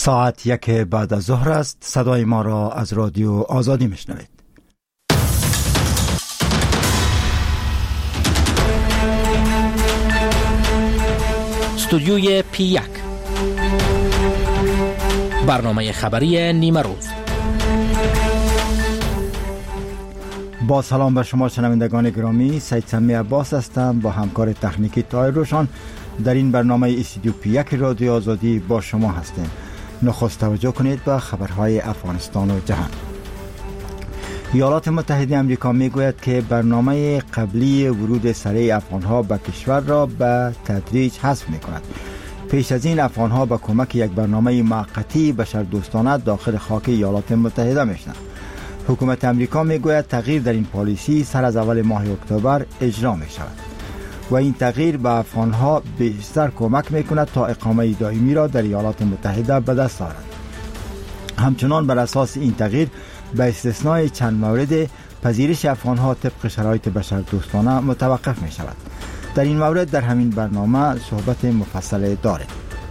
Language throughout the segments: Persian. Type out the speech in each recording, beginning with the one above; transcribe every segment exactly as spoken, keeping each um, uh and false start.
ساعت یک بعد از ظهر است. صدای ما را از رادیو آزادی میشنوید. استودیوی پی یک، برنامه خبری نیمه روز. با سلام به شما شنوندگان گرامی، سید سمی عباس هستم با همکار تکنیکی طاهر روشن. در این برنامه استودیو پی یک رادیو آزادی با شما هستیم. نخست توجه کنید به خبرهای افغانستان و جهان. ایالات متحده آمریکا میگوید که برنامه قبلی ورود سریع افغانها به کشور را به تدریج حذف میکند. پیش از این افغانها با کمک یک برنامه موقتی بشردوستانه داخل خاک ایالات متحده میشوند. حکومت آمریکا میگوید تغییر در این پالیسی سر از اول ماه اکتبر اجرا می شود و این تغییر به افغانها بیشتر کمک میکند تا اقامه دائمی را در ایالات متحده به دست آورند. همچنان بر اساس این تغییر به استثنای چند مورد پذیرش افغانها طبق شرایط بشردوستانه متوقف می شود. در این مورد در همین برنامه صحبت مفصل داریم.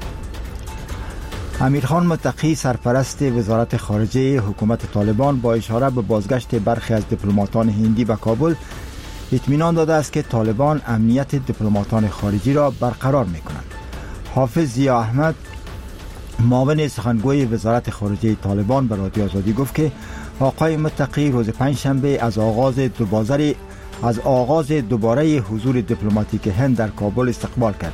امیرخان متقی سرپرست وزارت خارجه حکومت طالبان با اشاره به بازگشت برخی از دیپلماتان هندی به کابل اطمینان داده است که طالبان امنیت دیپلماتان خارجی را برقرار می‌کنند. حافظ ضیا احمد معاون سخنگوی وزارت خارجه طالبان به رادیو آزادی گفت که آقای متقی روز پنجشنبه از آغاز دوباره از آغاز دوباره حضور دیپلماتیک هند در کابل استقبال کرد.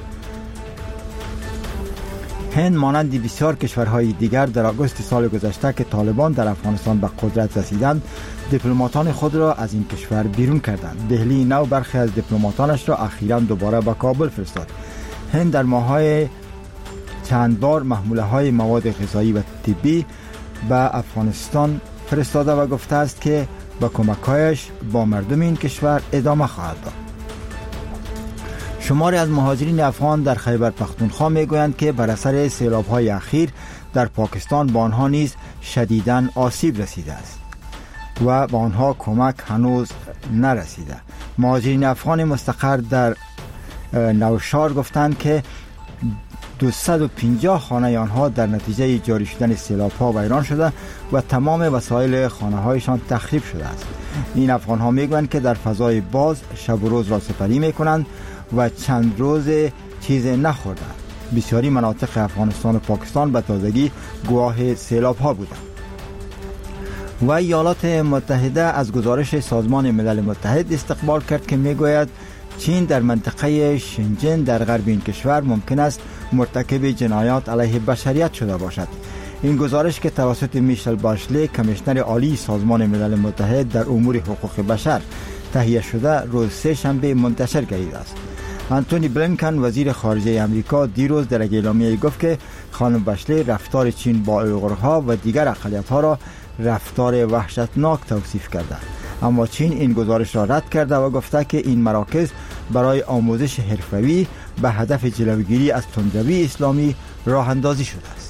هند مانند بسیار کشورهای دیگر در آگوست سال گذشته که طالبان در افغانستان به قدرت رسیدند، دیپلماتان خود را از این کشور بیرون کردند. دهلی نو برخی از دیپلماتانش را اخیراً دوباره به کابل فرستاد. هند در ماه‌های چند بار محموله‌های مواد غذایی و طبی به افغانستان فرستاده و گفته است که با کمک‌هایش با مردم این کشور ادامه خواهد داد. شماری از مهاجرین افغان در خیبر پختونخوا میگویند که بر اثر سیلاب‌های اخیر در پاکستان به آنها نیز شدیداً آسیب رسیده است و به آنها کمک هنوز نرسیده. مهاجرین افغان مستقر در نوشار گفتند که دویست و پنجاه خانه آنها در نتیجه جاری شدن سیلاب‌ها ویران شده و تمام وسایل خانه‌هایشان تخریب شده است. این افغان‌ها میگویند که در فضای باز شب و روز را سپری میکنند و چند روز چیز نخوردند. بسیاری مناطق افغانستان و پاکستان به تازگی گواه سیلاب‌ها بودند. و ایالات متحده از گزارش سازمان ملل متحد استقبال کرد که میگوید چین در منطقه شنجن در غرب این کشور ممکن است مرتکب جنایات علیه بشریت شده باشد. این گزارش که توسط میشل باشلی کمیشنر عالی سازمان ملل متحد در امور حقوق بشر تهیه شده روز سه شنبه منتشر گردیده است. انتونی بلینکن وزیر خارجه آمریکا دیروز در اعلامیه‌ای گفت که خانم باشلی رفتار چین با اویغورها و دیگر اقلیت‌ها را رفتار وحشتناک توصیف کرده، اما چین این گزارش را رد کرده و گفته که این مراکز برای آموزش حرفه‌ای به هدف جلوگیری از تندروی اسلامی راه اندازی شده است.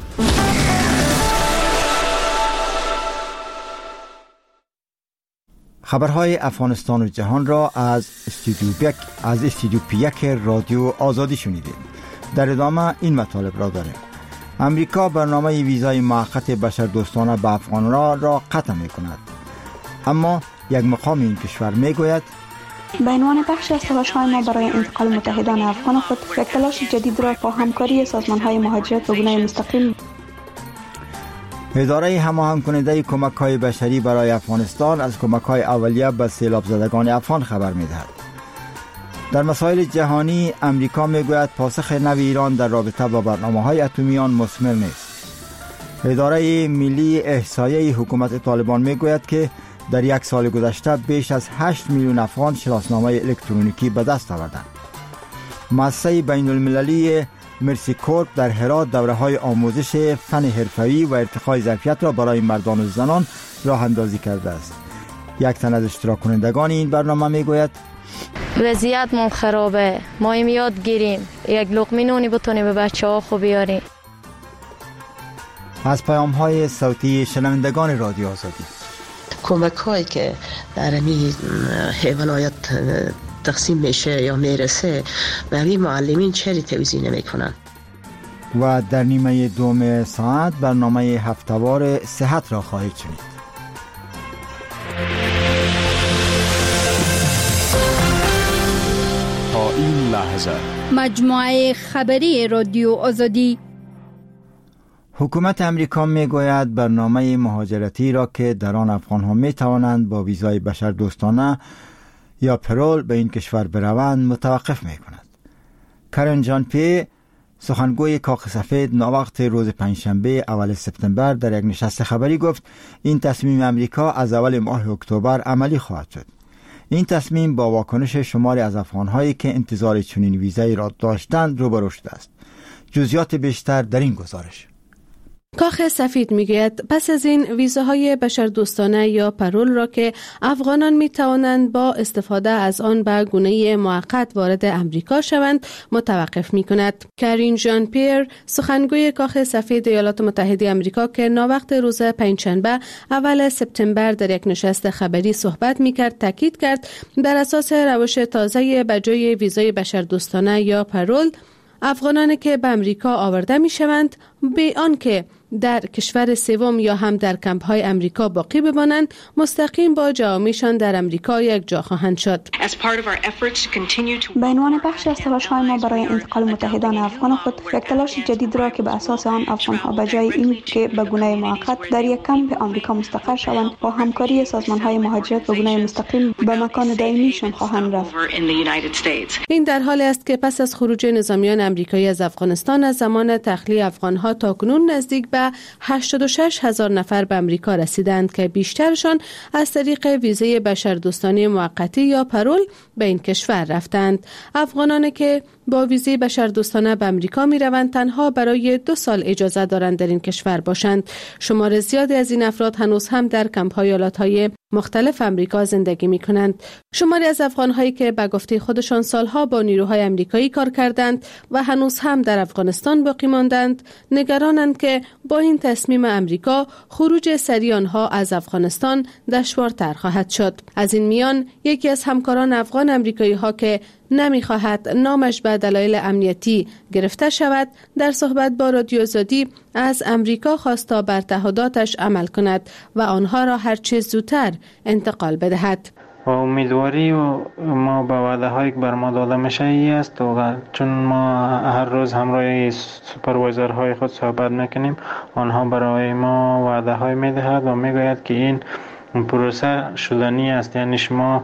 خبرهای افغانستان و جهان را از استودیو یک از استودیو پی یک رادیو آزادی شنیدید. در ادامه این مطالب را داریم. امریکا برنامه ویزای موقت بشردوستانه به افغانان را قطع می‌کند، اما یک مقام این کشور میگوید به عنوان بخشی از تلاش‌های ما برای انتقال متحدان افغان خود یک تلاش جدید را با همکاری سازمان‌های مهاجرت به گونه مستقیم اداره هماهنگ کننده کمک‌های بشری برای افغانستان از کمک‌های اولیه به سیلاب زدگان افغان خبر می‌دهد. در مسائل جهانی امریکا میگوید پاسخ نو ایران در رابطه با برنامه‌های اتمی آن مثمر نیست. اداره ملی احصایه حکومت طالبان میگوید که در یک سال گذشته بیش از هشت میلیون افغان شناسنامه الکترونیکی به دست آوردند. مؤسسه بین المللی مرسی کورپ در هرات دوره‌های آموزش فن حرفه‌ای و ارتقای ظرفیت را برای مردان و زنان راه اندازی کرده است. یک تن از اشتراک کنندگان این برنامه میگوید وضعیت ما خرابه، ما این یاد گیریم یک لقمه نونی بتونیم به بچه ها خوب بیاریم. از پیام های صوتی شنوندگان رادیو آزادی. کمک هایی که در این ولایت تقسیم میشه یا میرسه به این معلمین چری توزیع نمی کنن. و در نیمه دوم ساعت برنامه هفته‌وار صحت را خواهید شنید. تا این لحظه مجموعه خبری رادیو آزادی. حکومت امریکا می گوید برنامه مهاجرتی را که در آن افغان‌ها می توانند با ویزای بشردوستانه یا پرول به این کشور بروند متوقف می کند. کرن جان پی، سخنگوی کاخ سفید، ناوقت روز پنجشنبه اول سپتامبر در یک نشست خبری گفت این تصمیم امریکا از اول ماه اکتبر عملی خواهد شد. این تصمیم با واکنش شماری از افغان‌هایی که انتظار چنین ویزایی را داشتند روبرو شده است. جزئیات بیشتر در این گزارش. کاخ سفید میگوید پس از این ویزاهای بشردوستانه یا پرول را که افغانان می توانند با استفاده از آن به گونه موقت وارد امریکا شوند متوقف می کند. کرین ژان پیر، سخنگوی کاخ سفید ایالات متحده آمریکا که ناوقت روز پنجشنبه اول سپتامبر در یک نشست خبری صحبت می کرد، تاکید کرد بر اساس روش تازه به جای ویزای بشردوستانه یا پرول، افغانانی که به امریکا آورده می شوند به آن که در کشور سوم یا هم در کمپ های امریکا باقی بمانند مستقیم با جوامعشان در امریکا یک جا خواهند شد. به عنوان بخش از تلاش های ما برای انتقال متحدان افغان خود، یک تلاش جدید را که به اساس آن افغان ها به جای این که به گونه موقت در یک کمپ آمریکا مستقر شوند، با همکاری سازمان های مهاجرت به گونه مستقیم به مکان دائمیشان خواهند رفت. این در حالی است که پس از خروج نظامیان امریکایی از افغانستان از زمان تخلیه افغان ها تاکنون نزدیک به هشتاد و شش هزار نفر به امریکا رسیدند که بیشترشان از طریق ویزای بشردوستانه موقتی یا پرول به این کشور رفتند. افغانانی که با ویزای بشردوستانه به امریکا می روند تنها برای دو سال اجازه دارند در این کشور باشند. شمار زیادی از این افراد هنوز هم در کمپ های ایالت‌های مختلف امریکا زندگی می کنند. شماری از افغان‌هایی که به گفته خودشان سالها با نیروهای امریکایی کار کردند و هنوز هم در افغانستان باقی ماندند، نگرانند که با این تصمیم امریکا خروج سریع آنها از افغانستان دشوارتر خواهد شد. از این میان یکی از همکاران افغان امریکایی ها که نمیخواهد نامش به دلایل امنیتی گرفته شود، در صحبت با رادیو آزادی از امریکا خواست تا بر تعهداتش عمل کند و آنها را هر چه زودتر انتقال بدهد. و امیدواری و ما به وعده هایی که بر ما داده میشه ای است و چون ما هر روز همراه سوپروایزر های خود صحبت میکنیم، آنها برای ما وعده های میدهد و میگوید که این پروسه شدنی است، یعنی شما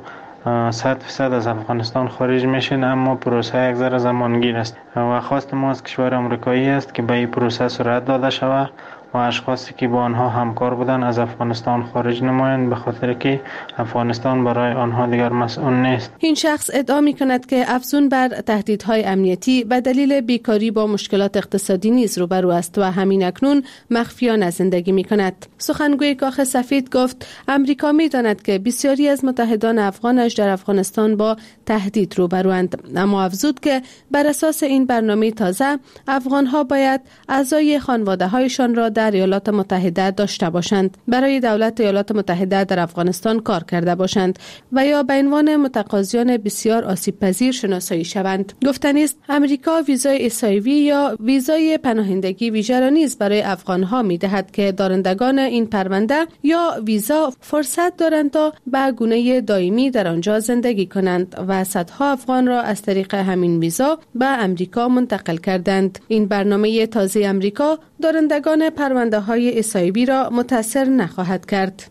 صد فیصد از افغانستان خارج میشین، اما پروسه یک ذره زمانگیر است و خواست ما از کشور آمریکایی است که به این پروسه سرعت داده شود و اشخاصی که با آنها همکار بودن از افغانستان خارج نمایند، به خاطر که افغانستان برای آنها دیگر مسئول نیست. این شخص ادعا می کند که افزون بر تهدیدهای امنیتی به دلیل بیکاری با مشکلات اقتصادی نیز روبرو است و همین اکنون مخفیانه زندگی می کند. سخنگوی کاخ سفید گفت امریکا می داند که بسیاری از متحدان افغانش در افغانستان با تهدید روبروند، اما افزود که بر اساس این برنامه تازه افغانها باید اعضای خانواده هایشان را در ایالات متحده داشته باشند، برای دولت ایالات متحده در افغانستان کار کرده باشند و یا به عنوان متقاضیان بسیار آسیب پذیر شناسایی شوند. گفتنی است امریکا ویزای اسایوی یا ویزای پناهندگی ویژه را نیز برای افغانها می‌دهد که دارندگان این پرونده یا ویزا فرصت دارند تا به گونه دائمی در آنجا زندگی کنند و صدها افغان را از طریق همین ویزا به امریکا منتقل کردند. این برنامه تازه امریکا دارندگان پرونده های اسایوی را متاثر نخواهد کرد.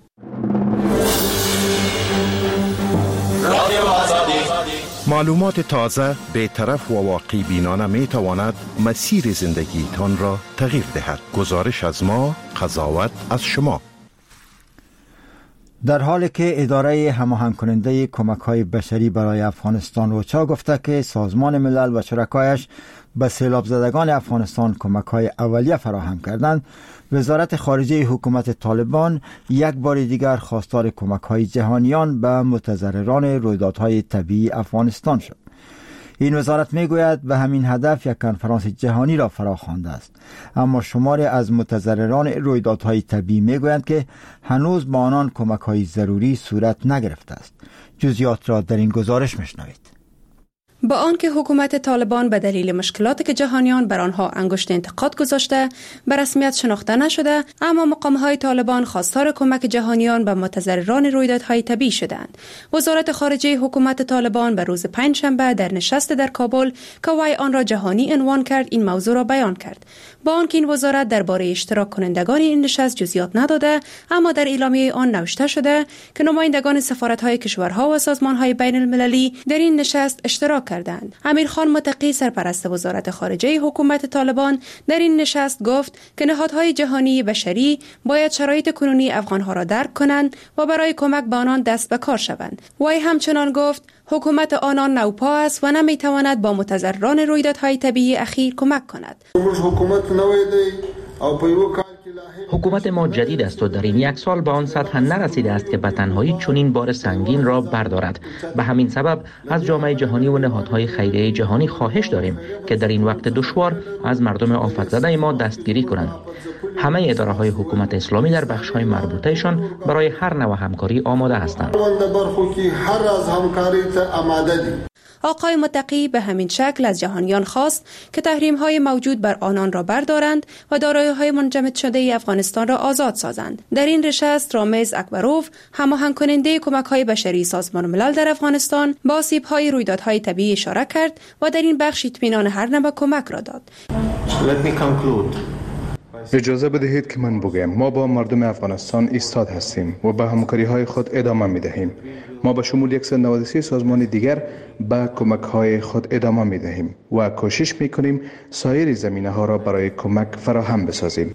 معلومات تازه، بی‌طرف و واقعی بینانه می تواند مسیر زندگیتان را تغییر دهد. گزارش از ما، قضاوت از شما. در حالی که اداره هماهنگ کننده کمک‌های بشری برای افغانستان اوچا گفته که سازمان ملل و شرکایش به سیلاب زدگان افغانستان کمک‌های اولیه فراهم کردند، وزارت خارجه حکومت طالبان یک بار دیگر خواستار کمک‌های جهانیان به متضرران رویدادهای طبیعی افغانستان شد. این وزارت میگوید به همین هدف یک کنفرانس جهانی را فراخوانده است، اما شماری از متضرران رویدادهای طبیعی میگویند که هنوز با آنان کمک‌های ضروری صورت نگرفته است. جزئیات را در این گزارش میشنوید. با آنکه حکومت طالبان به دلیل مشکلاتی که جهانیان بر آنها انگشت انتقاد گذاشته به رسمیت شناخته نشده، اما مقام‌های طالبان خواستار کمک جهانیان به متضرران رویدادهای طبیعی شدند. وزارت خارجه حکومت طالبان به روز پنجشنبه در نشست در کابل که وی آن را جهانی عنوان کرد این موضوع را بیان کرد. با آنکه این وزارت درباره اشتراک کنندگان این نشست جزئیات نداده، اما در اعلامیه آن نوشته شده که نمایندگان سفارت‌های کشورها و سازمان‌های بین المللی در این نشست اشتراک کردند. امیرخان متقی سرپرست وزارت خارجه حکومت طالبان در این نشست گفت که نهادهای جهانی بشری باید شرایط کنونی افغان‌ها را درک کنند و برای کمک به آنان دست به کار شوند. وی همچنان گفت حکومت آنان نوپا است و نمیتواند با متضرران رویدادهای طبیعی اخیر کمک کند. حکومت ما جدید است و در این یک سال به آن سطح نرسیده است که به تنهایی چنین بار سنگین را بردارد. به همین سبب از جامعه جهانی و نهادهای خیریه جهانی خواهش داریم که در این وقت دشوار از مردم آفت زده ما دستگیری کنند. همه اداره‌های حکومت اسلامی در بخش‌های مربوطه‌شان برای هر نوع همکاری آماده هستند. آقای متقی به همین شکل از جهانیان خواست که تحریم‌های موجود بر آنان را بردارند و دارایی‌های منجمد شده افغانستان را آزاد سازند. در این نشست رامز اکبروف، هماهنگ کننده کمک‌های بشری سازمان ملل در افغانستان، با آسیب‌های رویدادهای طبیعی اشاره کرد و در این بخش اطمینان هر نوع کمک را داد. اجازه بدهید که من بگویم ما با مردم افغانستان ایستاد هستیم و به همکاری‌های خود ادامه می‌دهیم. ما به شمول صد و نود و سه سازمان دیگر به کمک‌های خود ادامه می‌دهیم و کوشش می‌کنیم سایر زمینه‌ها را برای کمک فراهم بسازیم.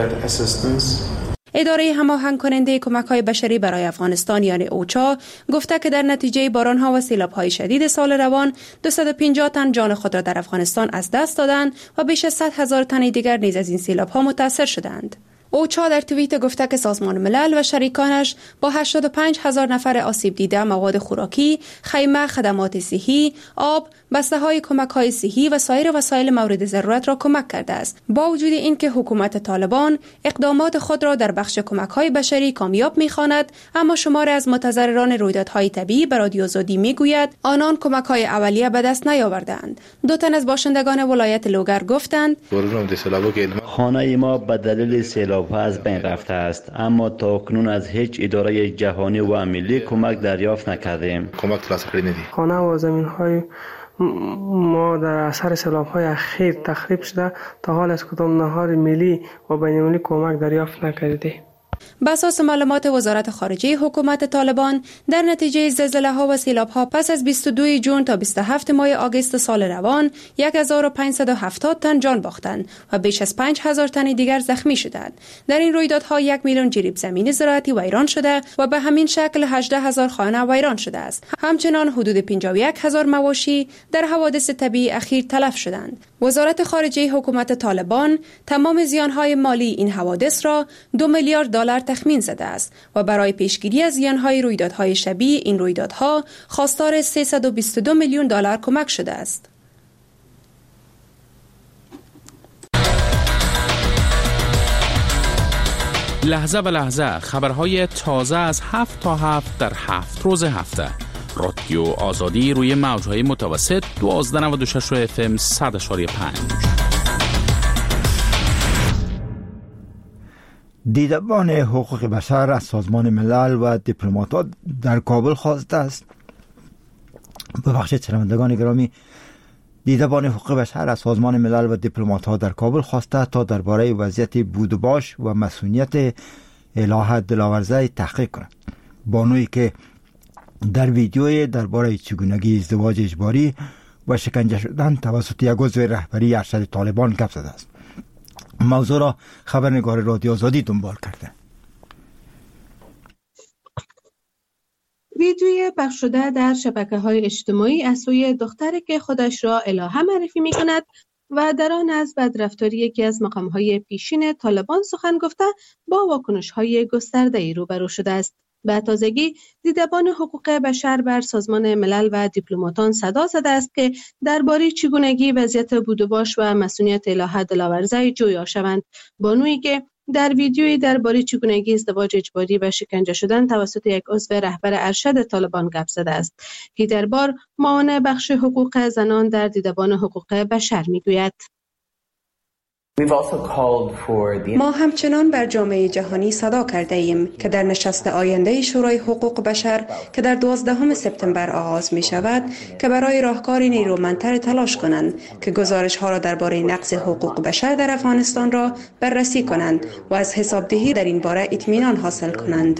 اداره هماهنگ کننده کمک‌های بشری برای افغانستان یعنی اوچا گفته که در نتیجه باران‌ها و سیلاب‌های شدید سال روان دویست و پنجاه تن جان خود را در افغانستان از دست دادند و بیش از صد هزار تن دیگر نیز از این سیلاب‌ها متاثر شدند. اوچا در توییت گفته که سازمان ملل و شریکانش با هشتاد و پنج هزار نفر آسیب دیده مواد خوراکی، خیمه، خدمات صحی، آب، بسته‌های کمک‌های صحی و سایر وسایل مورد ضرورت را کمک کرده است. با وجود اینکه حکومت طالبان اقدامات خود را در بخش کمک‌های بشری کامیاب می‌خواند، اما شماری از متضرران رویدادهای طبیعی به رادیو آزادی می‌گوید آنان کمک‌های اولیه به دست نیاوردند. دو تن از باشندگان ولایت لوگر گفتند خانه ما به دلیل سیلاب‌ها از بین رفته است، اما تاکنون از هیچ اداره جهانی و ملی کمک دریافت نکردیم. خانه و زمین‌های ما در اثر سیلاب‌های اخیر تخریب شده، تا حال از کدام نهاد ملی و بین‌المللی کمک دریافت نکردیم. بر اساس معلومات وزارت خارجه حکومت طالبان در نتیجه زلزله‌ها و سیلاب‌ها پس از بیست و دوم ژوئن تا بیست و هفتم ماه آگوست سال روان هزار و پانصد و هفتاد تن جان باختند و بیش از پنج هزار تن دیگر زخمی شدند. در این رویدادها یک میلیون جریب زمین زراعتی ویران شده و به همین شکل هجده هزار خانه ویران شده است. همچنان حدود پنجاه و یک هزار مواشی در حوادث طبیعی اخیر تلف شدند. وزارت خارجه حکومت طالبان تمام زیان‌های مالی این حوادث را دو میلیارد دلار تخمین زده است و برای پیشگیری از زیان‌های رویدادهای شبیه این رویدادها خواستار سیصد و بیست و دو میلیون دلار کمک شده است. لحظه به لحظه خبرهای تازه از هفت تا هفت در هفت روز هفته. رادیو آزادی روی موجهای متوسط دوازده و نود و شش اف ام صد و پنج. دیدبان حقوق بشر از سازمان ملل و دیپلمات‌ها در کابل خواسته است. ببخشید شنوندگان گرامی، دیدبان حقوق بشر از سازمان ملل و دیپلمات‌ها در کابل خواسته تا درباره وضعیت بود و باش و مسئولیت الهه دلاورزه تحقیق کنند. بانویی که در ویدیوی درباره چگونگی ازدواج اجباری و شکنجه شدن توسط یک عضو رهبری ارشد طالبان گپ زده است. موضوع را خبرنگار رادیو آزادی دنبال کرده. ویدیوی پخش شده در شبکه‌های اجتماعی از سوی دختری که خودش را الهه معرفی می‌کند و در آن از بدرفتاری یکی از مقام‌های پیشین طالبان سخن گفته با واکنش‌های گسترده‌ای روبرو شده است. به تازگی دیدبان حقوق بشر بر سازمان ملل و دیپلماتان صدا زده است که درباره چگونگی وضعیت بود و باش و مسئولیت الهه دلاورزه جویا شوند. بانویی که در ویدیویی درباره چگونگی ازدواج اجباری و شکنجه شدن توسط یک عضو رهبر ارشد طالبان گپ زده است. هیدربار معاون بخش حقوق زنان در دیدبان حقوق بشر میگوید: ما همچنان بر جامعه جهانی صدا کرده ایم که در نشست آینده شورای حقوق بشر که در دوازدهم سپتامبر آغاز می شود که برای راهکاری نیرومندتر تلاش کنند که گزارش ها را درباره نقض حقوق بشر در افغانستان را بررسی کنند و از حسابدهی در این باره اطمینان حاصل کنند.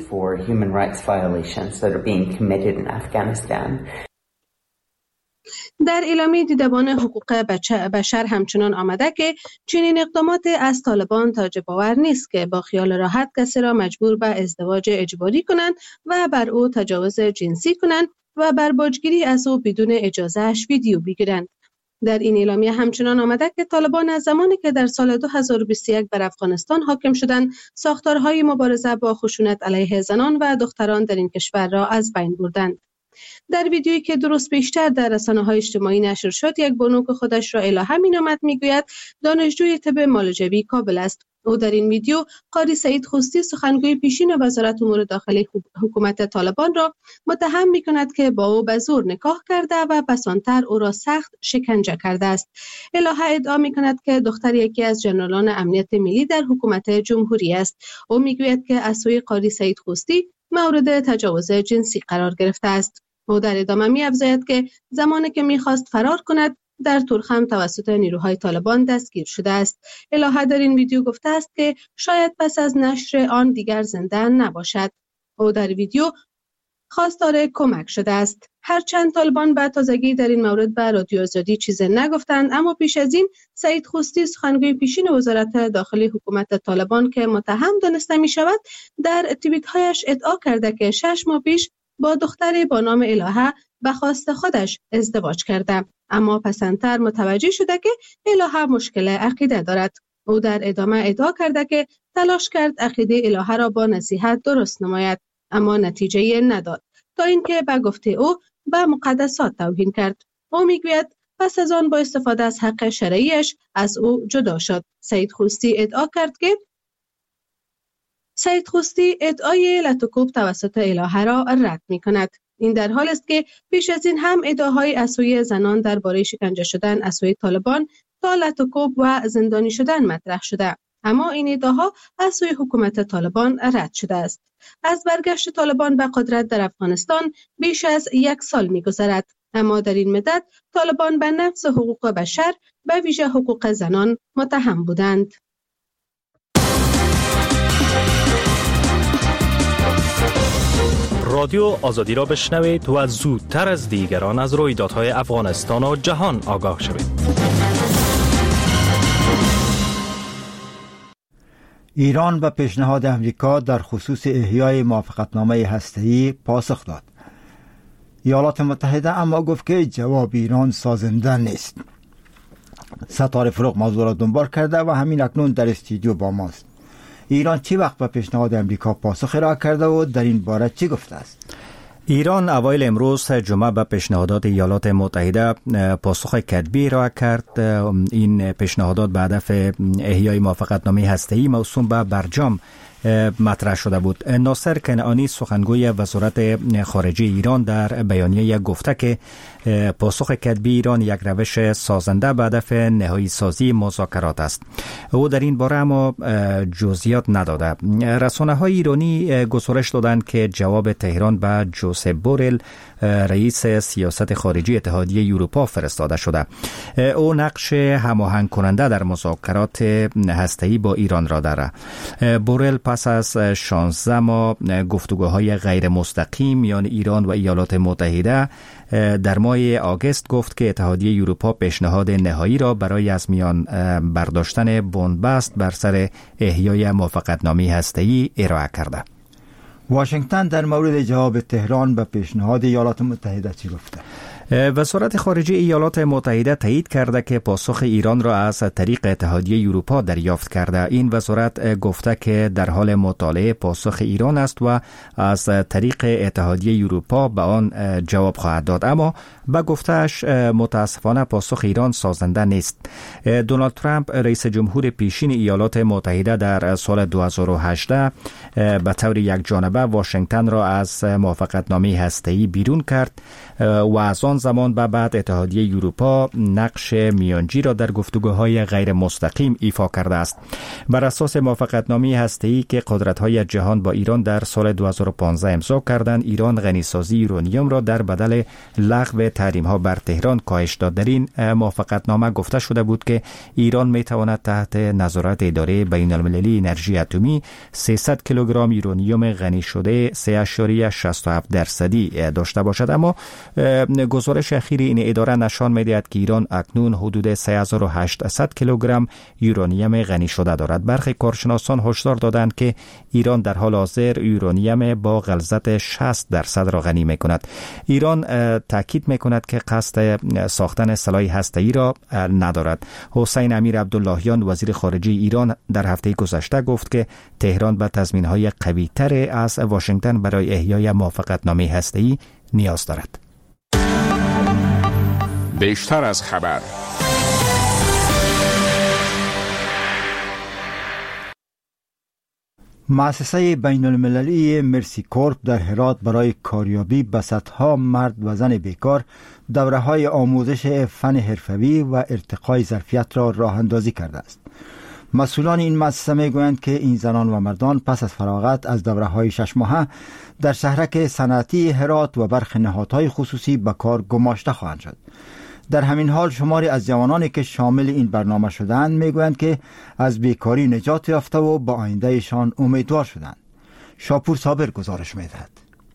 در اعلامیه دیدبان حقوق بشر همچنان آمده که چنین اقدامات از طالبان تعجب آور نیست که با خیال راحت کسی را مجبور به ازدواج اجباری کنند و بر او تجاوز جنسی کنند و بر باجگیری از او بدون اجازهش ویدیو بگیرند. در این اعلامیه همچنان آمده که طالبان از زمانی که در سال دو هزار و بیست و یک بر افغانستان حاکم شدند، ساختارهای مبارزه با خشونت علیه زنان و دختران در این کشور را از بین بردند. در ویدیویی که درست پیشتر در رسانه‌های اجتماعی نشر شد، یک بانو که خودش را الهه می‌نامد میگوید دانشجوی طب مالجوی کابل است. او در این ویدیو قاری سعید خوستی سخنگوی پیشین وزارت امور داخلی حکومت طالبان را متهم می‌کند که با او به زور نکاح کرده و پسانتر او را سخت شکنجه کرده است. الهه ادعا می‌کند که دختر یکی از ژنرالان امنیت ملی در حکومت جمهوری است. او میگوید که از سوی قاری سعید خوستی مورد تجاوز جنسی قرار گرفته است. او در ادامه می‌افزاید که زمانی که می‌خواست فرار کند در تورخم توسط نیروهای طالبان دستگیر شده است. الهه در این ویدیو گفته است که شاید پس از نشر آن دیگر زنده نباشد. او در ویدیو خواستار کمک شده است. هرچند طالبان به تازگی در این مورد به رادیو آزادی چیزی نگفتند، اما پیش از این سعید خوستی سخنگوی پیشین وزارت داخلی حکومت طالبان که متهم دانسته می شود در توییت‌هایش ادعا کرده که شش ماه پیش با دختری با نام الهه به خواست خودش ازدواج کرده، اما پسندتر متوجه شده که الهه مشکل عقیده دارد. او در ادامه ادعا کرده که تلاش کرد عقیده الهه را با نصیحت درست نماید، اما نتیجه نداد تا اینکه به گفته او به مقدسات توهین کرد. او میگوید پس از آن با استفاده از حق شرعیش از او جدا شد. سعید خوستی ادعا کرد که سعید خوستی ادعای لطوکوب توسط الهه را رد می کند. این در حال است که پیش از این هم ادعاهای از سوی زنان درباره شکنجه شدن از سوی طالبان تا لطوکوب و زندانی شدن مطرح شده، اما این ادعاها از سوی حکومت طالبان رد شده است. از برگشت طالبان به قدرت در افغانستان بیش از یک سال می گذرد، اما در این مدت طالبان به نقض حقوق بشر به ویژه حقوق زنان متهم بودند. رادیو آزادی را بشنوید و زودتر از دیگران از رویدادهای افغانستان و جهان آگاه شوید. ایران به پیشنهاد امریکا در خصوص احیای موافقتنامه هسته‌ای پاسخ داد. ایالات متحده اما گفت که جواب ایران سازنده نیست. ستاره فروغ موضوع را دنبال کرده و همین اکنون در استودیو با ماست. ایران چی وقت به پیشنهاد امریکا پاسخ ارائه کرده و در این باره چی گفته است؟ ایران اوایل امروز جمعه به پیشنهادات ایالات متحده پاسخ کتبی ارائه کرد. این پیشنهادات به هدف احیای موافقتنامه هسته‌ای موسوم به برجام مطرح شده بود. ناصر کنعانی سخنگوی وزارت خارجه ایران در بیانیه گفته که پاسخ کتبی ایران یک روش سازنده به هدف نهایی سازی مذاکرات است. او در این باره اما جزئیات نداده. رسانه‌های ایرانی گزارش دادند که جواب تهران به جوزپ بورل رئیس سیاست خارجی اتحادیه اروپا فرستاده شده. او نقش هماهنگ کننده در مذاکرات هسته‌ای با ایران را دارد. بورل پس از شانزده ماه گفتگوهای غیر مستقیم میان ایران و ایالات متحده در ماه آگوست گفت که اتحادیه اروپا پیشنهاد نهایی را برای از میان برداشتن بنبست بر سر احیای موافقتنامه هسته‌ای ارائه کرده. واشنگتن در مورد جواب تهران به پیشنهاد ایالات متحده چی گفته؟ وزارت خارجه ایالات متحده تایید کرده که پاسخ ایران را از طریق اتحادیه اروپا دریافت کرده. این وزارت گفته که در حال مطالعه پاسخ ایران است و از طریق اتحادیه اروپا به آن جواب خواهد داد، اما به گفتهش متاسفانه پاسخ ایران سازنده نیست. دونالد ترامپ رئیس جمهور پیشین ایالات متحده در سال دو هزار و هجده به طور یک جانبه واشنگتن را از موافقتنامه هسته‌ای بیرون کرد و از آن زمان به بعد اتحادیه اروپا نقش میانجی را در گفتگوهای غیر مستقیم ایفا کرده است. بر اساس موافقتنامه هسته‌ای که قدرت‌های جهان با ایران در سال دو هزار و پانزده امضا کردند، ایران غنیسازی یورانیوم را در بدل لغو تحریم‌ها بر تهران کاهش داد. در این موافقتنامه گفته شده بود که ایران می‌تواند تحت نظارت اداره بین‌المللی انرژی اتمی سیصد کیلوگرم یورانیوم غنی شده سه ممیز شصت و هفت درصدی داشته باشد، اما گزارش اخیر این اداره نشان می‌دهد که ایران اکنون حدود سه هزار و هشتصد کیلوگرم یورانیم غنی شده دارد. برخی کارشناسان هشدار دادند که ایران در حال حاضر یورانیم با غلظت شصت درصد را غنی می‌کند. ایران تاکید می‌کند که قصد ساختن سلاح هسته‌ای را ندارد. حسین امیر عبداللهیان وزیر خارجه ایران در هفته گذشته گفت که تهران به تضمین‌های قوی‌تر از واشنگتن برای احیای موافقتنامه هسته‌ای نیاز دارد. بیشتر از خبر. مؤسسه بین المللی مرسی کورپ در هرات برای کاریابی به صدها مرد و زن بیکار دوره های آموزش فن حرفه‌ای و ارتقای ظرفیت را راه اندازی کرده است. مسئولان این مؤسسه می گویند که این زنان و مردان پس از فراغت از دوره های شش ماهه در شهرک صنعتی هرات و برخی نهادهای خصوصی به کار گماشته خواهند شد. در همین حال شماری از جوانانی که شامل این برنامه شدند میگویند که از بیکاری نجات یافته و با آیندهشان امیدوار شدند. شاپور صابر گزارش میدهد.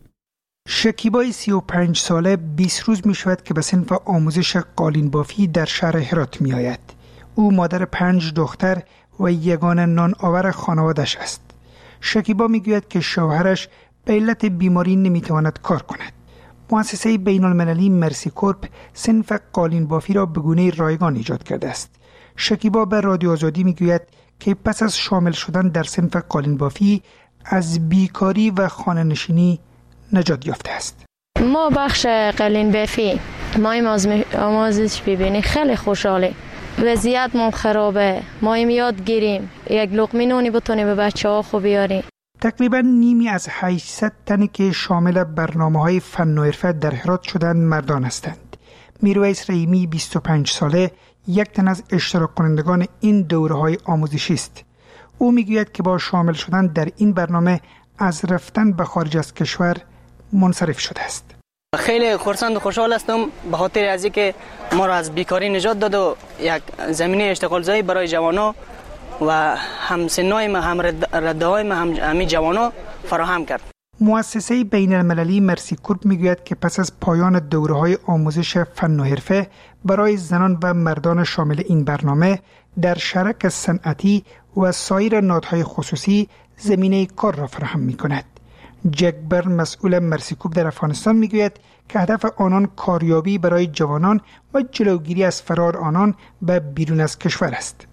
شکیبای سی و پنج ساله بیست روز می شود که به صنف آموزش قالین بافی در شهر هرات می آید. او مادر پنج دختر و یگانه نان آور خانوادش است. شکیبا می گوید که شوهرش به علت بیماری نمی تواند کار کند. مؤسسه بین المللی مرسی کورپ صنف قالین بافی را به گونه رایگان ایجاد کرده است. شکیبا به رادیو آزادی می گوید که پس از شامل شدن در صنف قالین بافی از بیکاری و خانه نشینی نجات یافته است. ما بخش قالین بافی ما آموزش ببینی خیلی خوشحالی. وضعیتمون خرابه. ما یاد گیریم یک لقمه نونی بتونیم به بچه ها خوب بیاریم. تقریبا نیمی از هشتصد تنی که شامل برنامه‌های فن و حرفه در هرات شدند مردان هستند. میرویس رحیمی بیست و پنج ساله یک تن از اشتراک کنندگان این دوره‌های آموزشی است. او میگوید که با شامل شدن در این برنامه از رفتن به خارج از کشور منصرف شده است. خیلی خرسند و خوشحال هستم به خاطر از اینکه ما را از بیکاری نجات داد و یک زمینه اشتغالزایی برای جوانان و همسنای ما هم رده‌های ما هم همین جوانا فراهم کرد. مؤسسه بین المللی مرسی کورپ میگوید که پس از پایان دوره‌های آموزش فن و حرفه برای زنان و مردان شامل این برنامه در شرک صنعتی و سایر نهادهای خصوصی زمینه کار را فراهم می‌کند. جک برن مسئول مرسی کورپ در افغانستان میگوید که هدف آنان کاریابی برای جوانان و جلوگیری از فرار آنان به بیرون از کشور است.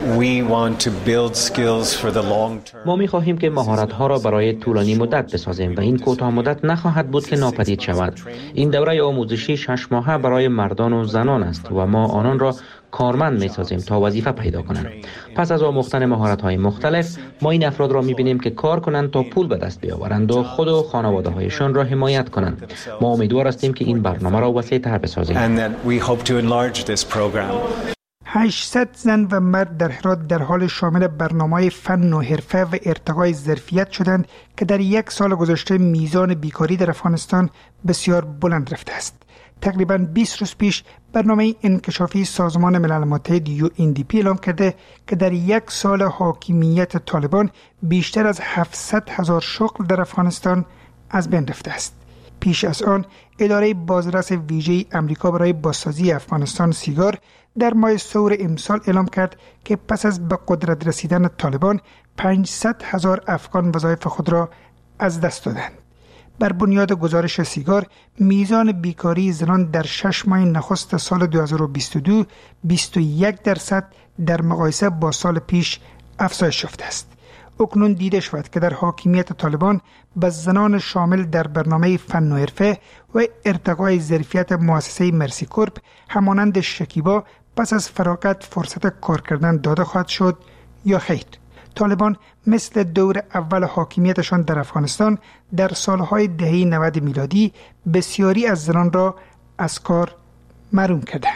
ما می خواهیم که مهارت‌ها را برای طولانی مدت بسازیم و این کوتاه مدت نخواهد بود که ناپدید شود. این دوره آموزشی شش ماهه برای مردان و زنان است و ما آنان را کارمند می سازیم تا وظیفه پیدا کنند. پس از آموختن مهارت‌های مختلف، ما این افراد را می بینیم که کار کنند تا پول به دست بیاورند و خود و خانواده‌هایشان را حمایت کنند. ما امیدوار هستیم که این برنامه را وسیع‌تر بسازیم. هشتصد زن و مرد در هرات در حال شامل برنامه‌های فن و حرفه و ارتقای ظرفیت شدند که در یک سال گذشته میزان بیکاری در افغانستان بسیار بلند رفته است. تقریباً بیست روز پیش برنامه انکشافی سازمان ملل متحد یو ان دی پی اعلام کرده که در یک سال حاکمیت طالبان بیشتر از هفتصد هزار شغل در افغانستان از بین رفته است. پیش از آن اداره بازرس ویژه امریکا برای بازسازی افغانستان سیگار در ماه سور امسال اعلام کرد که پس از به قدرت رسیدن طالبان پانصد هزار افغان وظایف خود را از دست دادند. بر بنیاد گزارش سیگار میزان بیکاری زنان در شش ماه نخست سال دو هزار و بیست و دو بیست و یک درصد در مقایسه با سال پیش افزایش یافته است. اکنون دیده شود که در حاکمیت طالبان به زنان شامل در برنامه فن و حرفه و ارتقای ظرفیت مؤسسه مرسی کورپ همانند شکیبا پس از فراغت فرصت کار کردن داده خواهد شد یا خیر. طالبان مثل دور اول حاکمیتشان در افغانستان در سالهای دهه نود میلادی بسیاری از زنان را از کار محروم کردند.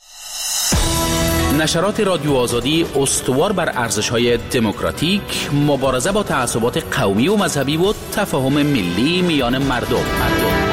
نشرات رادیو آزادی استوار بر ارزش‌های دموکراتیک، مبارزه با تعصبات قومی و مذهبی و تفاهم ملی میان مردم. مردم.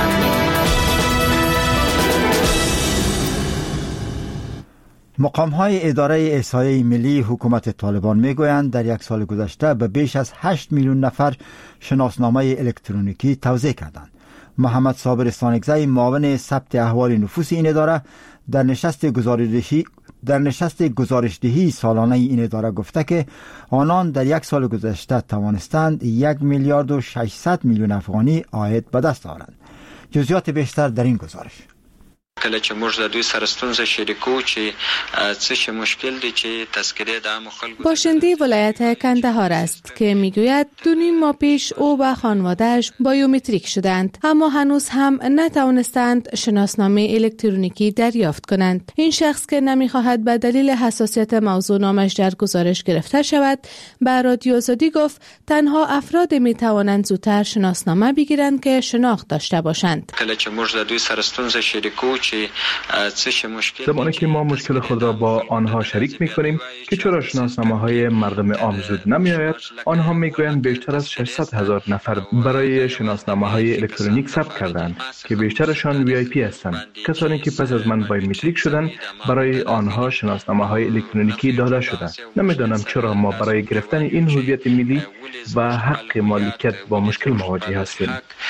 مقام‌های اداره احصایه ملی حکومت طالبان میگویند در یک سال گذشته به بیش از هشت میلیون نفر شناسنامه الکترونیکی توزیع کردند. محمد صابر استانکزی معاون ثبت احوال نفوس این اداره در نشست گزارشدهی در نشست گزارشدهی سالانه این اداره گفته که آنان در یک سال گذشته توانستند یک میلیارد و ششصد میلیون افغانی عاید به دست آورند. جزئیات بیشتر در این گزارش. کله چې موږ د دوی سره ستونزه شریکو چې څه مشکل دی چې تذکره د عام خلکو. باشنده ولایت کندهار است که میگوید دو نیم ماه پیش او و خانواده‌اش بایومتریک شدند اما هنوز هم نتوانستند شناسنامه الکترونیکی دریافت کنند. این شخص که نمیخواهد به دلیل حساسیت موضوع نامش در گزارش گرفته شود به رادیو آزادی گفت تنها افراد میتوانند زودتر شناسنامه بگیرند که شناخت داشته باشند. کله چې موږ د دوی سره ستونزه شریکو زمانی که ما مشکل خود را با آنها شریک می کنیم که چرا شناسنامه های مردم عام زود نمی آید، آنها می گویند بیشتر از ششصد هزار نفر برای شناسنامه های الکترونیک ثبت کردند که بیشترشان وی آی پی هستند. کسانی که پس از من بایومتریک شدند برای آنها شناسنامه های الکترونیکی داده شده. نمیدانم چرا ما برای گرفتن این هویت ملی و حق مالکیت با مشکل مواجه هستیم.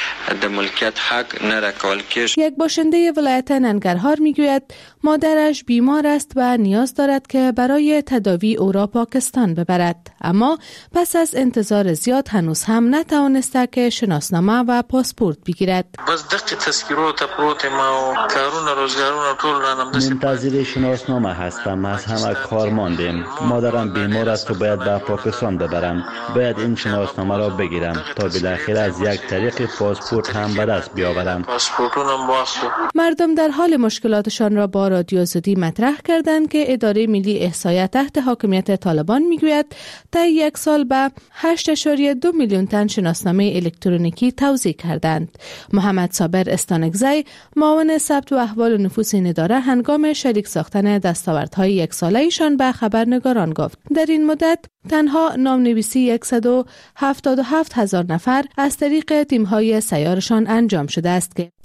یک باشنده ولایت ننگرهار میگوید مادرش بیمار است و نیاز دارد که برای تداوی او را پاکستان ببرد اما پس از انتظار زیاد هنوز هم نتوانسته که شناسنامه و پاسپورت بگیرد. منتظر شناسنامه هستم. از همه کار ماندیم. مادرم بیمار است و باید به پاکستان ببرم. باید این شناسنامه را بگیرم تا بالاخره از یک طریق پاسپورت هم به دست بیاورم. مردم در حال مشکلاتشان را با رادیو آزادی مطرح کردند که اداره ملی احصایه تحت حاکمیت طالبان میگوید تا یک سال به هشت اشاریه دو میلیون تن شناسنامه الکترونیکی توزیع کردند. محمد صابر استانکزی معاون ثبت و احوال نفوس این اداره هنگام شریک ساختن دستاوردهای یک ساله ایشان به خبرنگاران گفت در این مدت تنها نامنویسی صد و هفتاد و هفت هزار نفر از طریق تیم‌های سیارشان انجام شده است که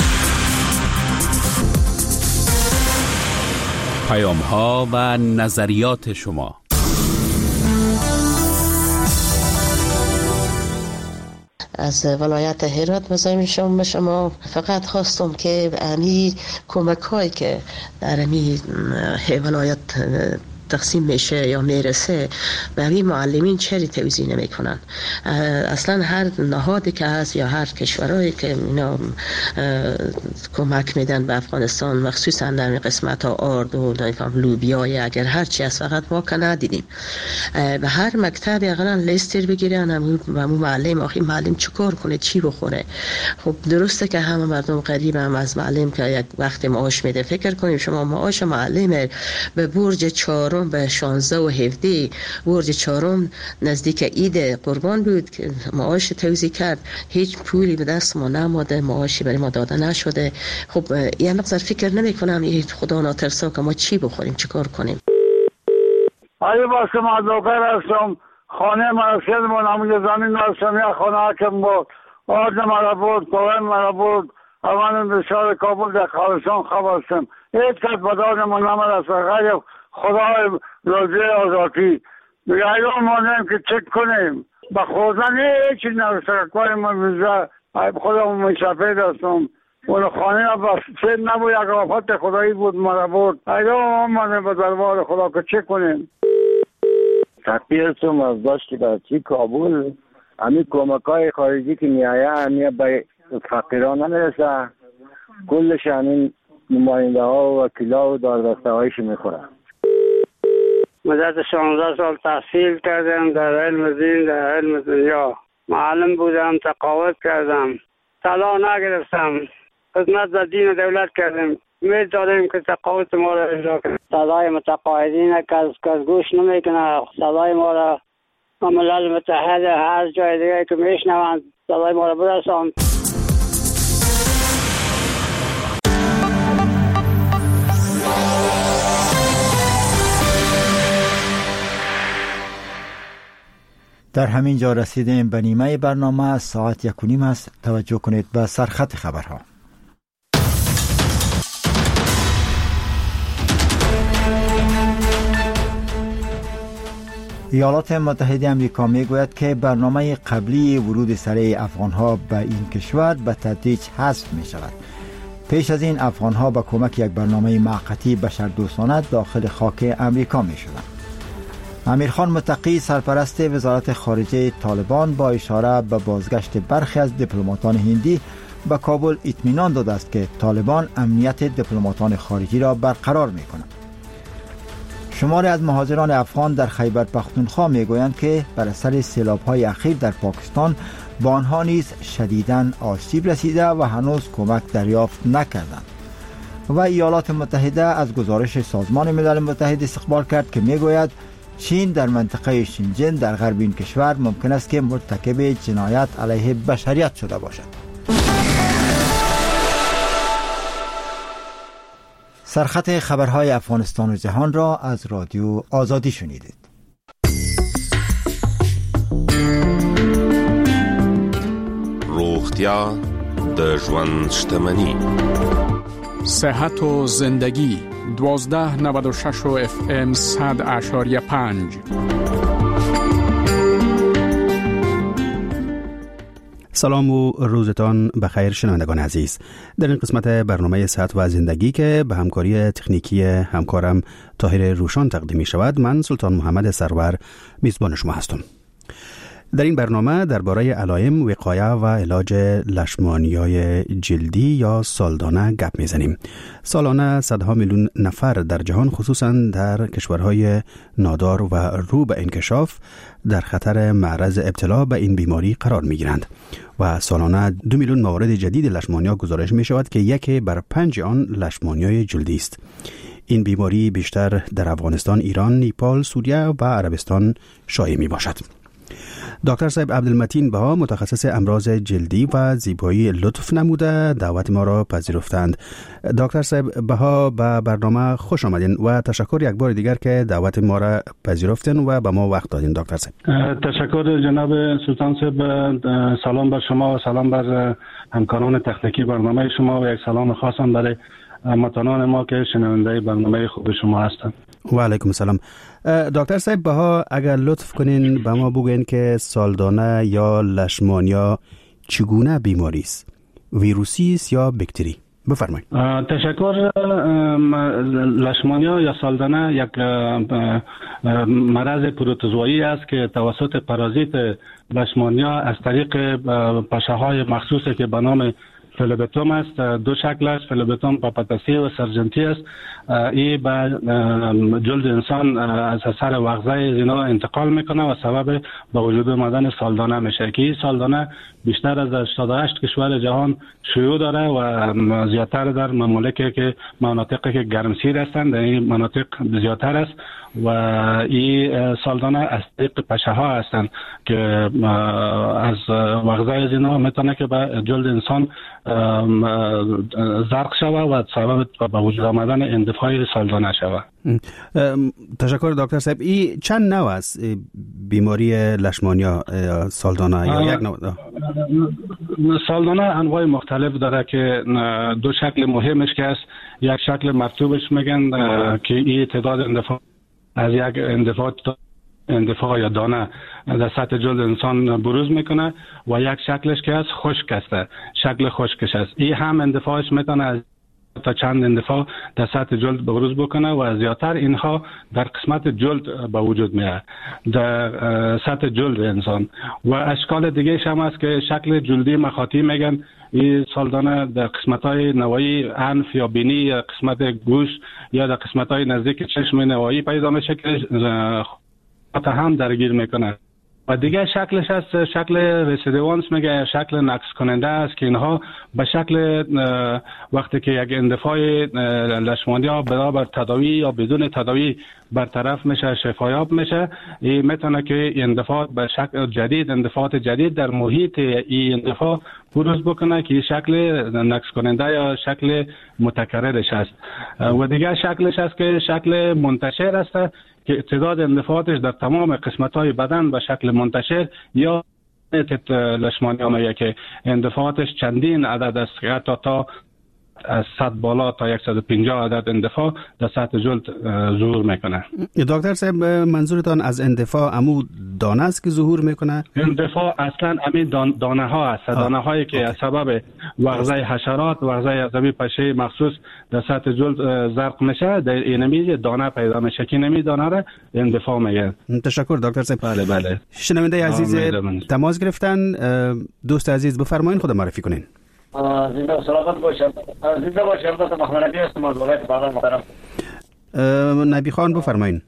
پیام‌ها و نظریات شما. از ولایت هرات مزاحم شما شما فقط خواستم که امی کمک هایی که در امی ولایت تقسیم میشه یا میرسه به همین معلمین چری توزیع نمی کنن. اصلا هر نهادی که هست یا هر کشورهایی که اینا کمک میدن به افغانستان مخصوصا در قسمت ها آرد و لوبیای اگر هر چی از فقط ما که ندیدیم به هر مکتب اقلا لیستر بگیرن و همون معلم آخی معلم چکار کنه چی بخوره. خب درسته که همه مردم قریب هم از معلم که یک وقت معاش میده فکر کنیم شما معاش معلم به برج چهارم به شانزده و هفده برج چهارم نزدیک عید قربان بود که معاش توزیع کرد هیچ پولی به دست ما نماده معاشی برای ما داده نشده. خب یه مقدار فکر نمی کنم این خدا ناترسا که ما چی بخوریم چی کار کنیم. آیا باشم مدوکر هستم خانه مرسل من همون زمین هستم یا خانه حکم بود آرد مرا بود کوهن مرا بود اوان بسیار کابل در خالصان خواب هستم هیچ کس بدار من نمد است غیر خدای روزی آزادی ایران مانیم که چک کنیم با خوردن هیچی نرسه کاری من ویزا خدا من سفید هستم اون خانه با سید نبود یک آفت خدایی بود مرا بود ایران مانیم به دربار خدا که چک کنیم. تقیی هستم از داشتی برچی کابل همی کمک های خارجی که میایه همی به فقیران نمیرسه، کلش همین نماینده ها و وکیلا و داردسته هایش میخوره. مدت شانزده سال تحصیل کردم در علم دین، در علم دنیا. معلم بودم، تقاعد کردم، طلا نگرفتم، خدمت در دین و دولت کردم. امید داریم که تقاعد ما را اجرا کنیم. صدای متقاعدین کس کس گوش نمیکنه. صدای ما را ملل متحد هر جای دیگه که میشنوند صدای ما را برسان. در همین جا رسیدیم به نیمه برنامه. ساعت یک و نیم است. توجه کنید به سرخط خبرها. ایالات متحده آمریکا میگوید که برنامه قبلی ورود سریع افغانها به این کشور به تدریج حذف می شود. پیش از این افغانها به کمک یک برنامه موقتی بشردوستانه داخل خاک آمریکا می شدند. امیرخان متقی سرپرست وزارت خارجه طالبان با اشاره به بازگشت برخی از دیپلماتان هندی به کابل اطمینان داده است که طالبان امنیت دیپلماتان خارجی را برقرار می کند. شماری از مهاجران افغان در خیبر پختونخوا می گویند که بر اثر سیلاب‌های اخیر در پاکستان به آنها نیز شدیداً آسیب رسیده و هنوز کمک دریافت نکردند. و ایالات متحده از گزارش سازمان ملل متحد استقبال کرد که می گوید چین در منطقه شینجن در غرب این کشور ممکن است که مرتکب جنایت علیه بشریت شده باشد. سرخط خبرهای افغانستان و جهان را از رادیو آزادی شنیدید. روغتیا د ژوند شتمنی. صحت و زندگی دوازده نود و شش و اف ام صد اشاریه پنج. سلام و روزتان بخیر شنوندگان عزیز. در این قسمت برنامه صحت و زندگی که به همکاری تکنیکی همکارم طاهر روشان تقدیم می شود، من سلطان محمد سرور میزبان شما هستم. در این برنامه درباره علائم، وقایه و علاج لشمانیای جلدی یا سالدانه گپ میزنیم. سالانه صدها میلیون نفر در جهان خصوصا در کشورهای نادار و رو به انکشاف در خطر معرض ابتلا به این بیماری قرار میگیرند و سالانه دو میلیون موارد جدید لشمانیا گزارش می شود که یک بر پنج آن لشمانیای جلدی است. این بیماری بیشتر در افغانستان، ایران، نیپال، سوریه و عربستان شایع می باشد. دکتر صاحب عبدالمتین بها متخصص امراض جلدی و زیبایی لطف نموده دعوت ما را پذیرفتند. دکتر صاحب بها به برنامه خوش آمدین و تشکر یک بار دیگر که دعوت ما را پذیرفتین و به ما وقت دادین. دکتر صاحب تشکر جناب سلطان صاحب. سلام بر شما و سلام بر همکاران تکنیکی برنامه شما و یک سلام خاصم برای هموطنان ما که شنونده برنامه خوب شما هستند. و علیکم السلام. دکتر صاحب بها اگر لطف کنین به ما بگوین که سالدانه یا لشمانیا چگونه بیماری است؟ ویروسی است یا باکتری؟ بفرمایید. تشکر. لشمانیا یا سالدانه یک مرض پروتوزوایی است که توسط پارازیت لشمانیا از طریق پشه‌های مخصوصی که به نام فلوبتوم است. دو شکل است، فلوبتوم پاپاتاسی و سرجنتی است. این به جلد انسان از اثر وغزه زینا انتقال میکنه و سبب به وجود آمدن سالدانه میشه که این سالدانه بیشتر از هشتاد و هشت کشور جهان شیوع داره و زیادتر در ممالکی که مناطقی که گرمسیر هستند در این مناطق زیادتر است و این سالدانه از طریق پشه ها هستند که از وغزه زینا میتونه که به جلد انسان زرق شوه و سبب به وجود آمدن اندفاع سالدانه شوه. تشکر دکتر صاحب. این چند نوع است بیماری لشمانیا سالدانه یا یک نوع؟ سالدانه انواع مختلف داره که دو شکل مهمش که است. یک شکل مرطوبش میگن که این تعداد اندفاع از یک اندفاع اندفاع یا دانه در سطح جلد انسان بروز میکنه و یک شکلش که است خشک است، شکل خشکش است. این هم اندفاعش میتونه از تا چند اندفاع در سطح جلد بروز بکنه و زیادتر اینها در قسمت جلد به وجود میاد، در سطح جلد انسان. و اشکال دیگه هم است که شکل جلدی مخاطی میگن، این سالدانه در قسمت های نوایی انف یا بینی یا قسمت گوش یا در قسمت های نزدیک چشم نوایی پیدا میشه که تا هم درگیر میکنه. و دیگه شکلش هست شکل رسیدوانس میگه، شکل نقص کننده است که اینها به شکل وقتی که یک اندفاع لشمانی ها برابر تداوی یا بدون تداوی برطرف میشه، شفایاب میشه، این میتونه که اندفاع به شکل جدید، اندفاعات جدید در محیط این اندفاع بروز بکنه که شکل نقص کننده یا شکل متکررش است. و دیگه شکلش است که شکل منتشر است که تعداد اندفاعاتش در تمام قسمت‌های بدن به شکل منتشر یا لشمانی آمیه که اندفاعاتش چندین عدد است که حتی تا از صد بالا تا صد و پنجاه عدد اندفاع در سطح جلد ظهور میکنه. دکتر صاحب منظورتان از اندفاع امو دانه است که ظهور میکنه؟ اندفاع اصلا امی دان دانه ها است، دانه هایی که از سبب وغزه حشرات، وغزه عصبی پشه مخصوص در سطح جلد زرق میشه، در اینمی دانه پیدا میشه که اینمی دانه را اندفاع میگه. تشکر دکتر صاحب. بله بله. شنونده عزیز تماس گرفتن، دوست عزیز بفرمایید، خود معرفی کنین. زنده و سلامت باشم. زنده باشم. دکتر محمد نبی هستم از ولایت بغلان محترم. نبی خان بفرمایید.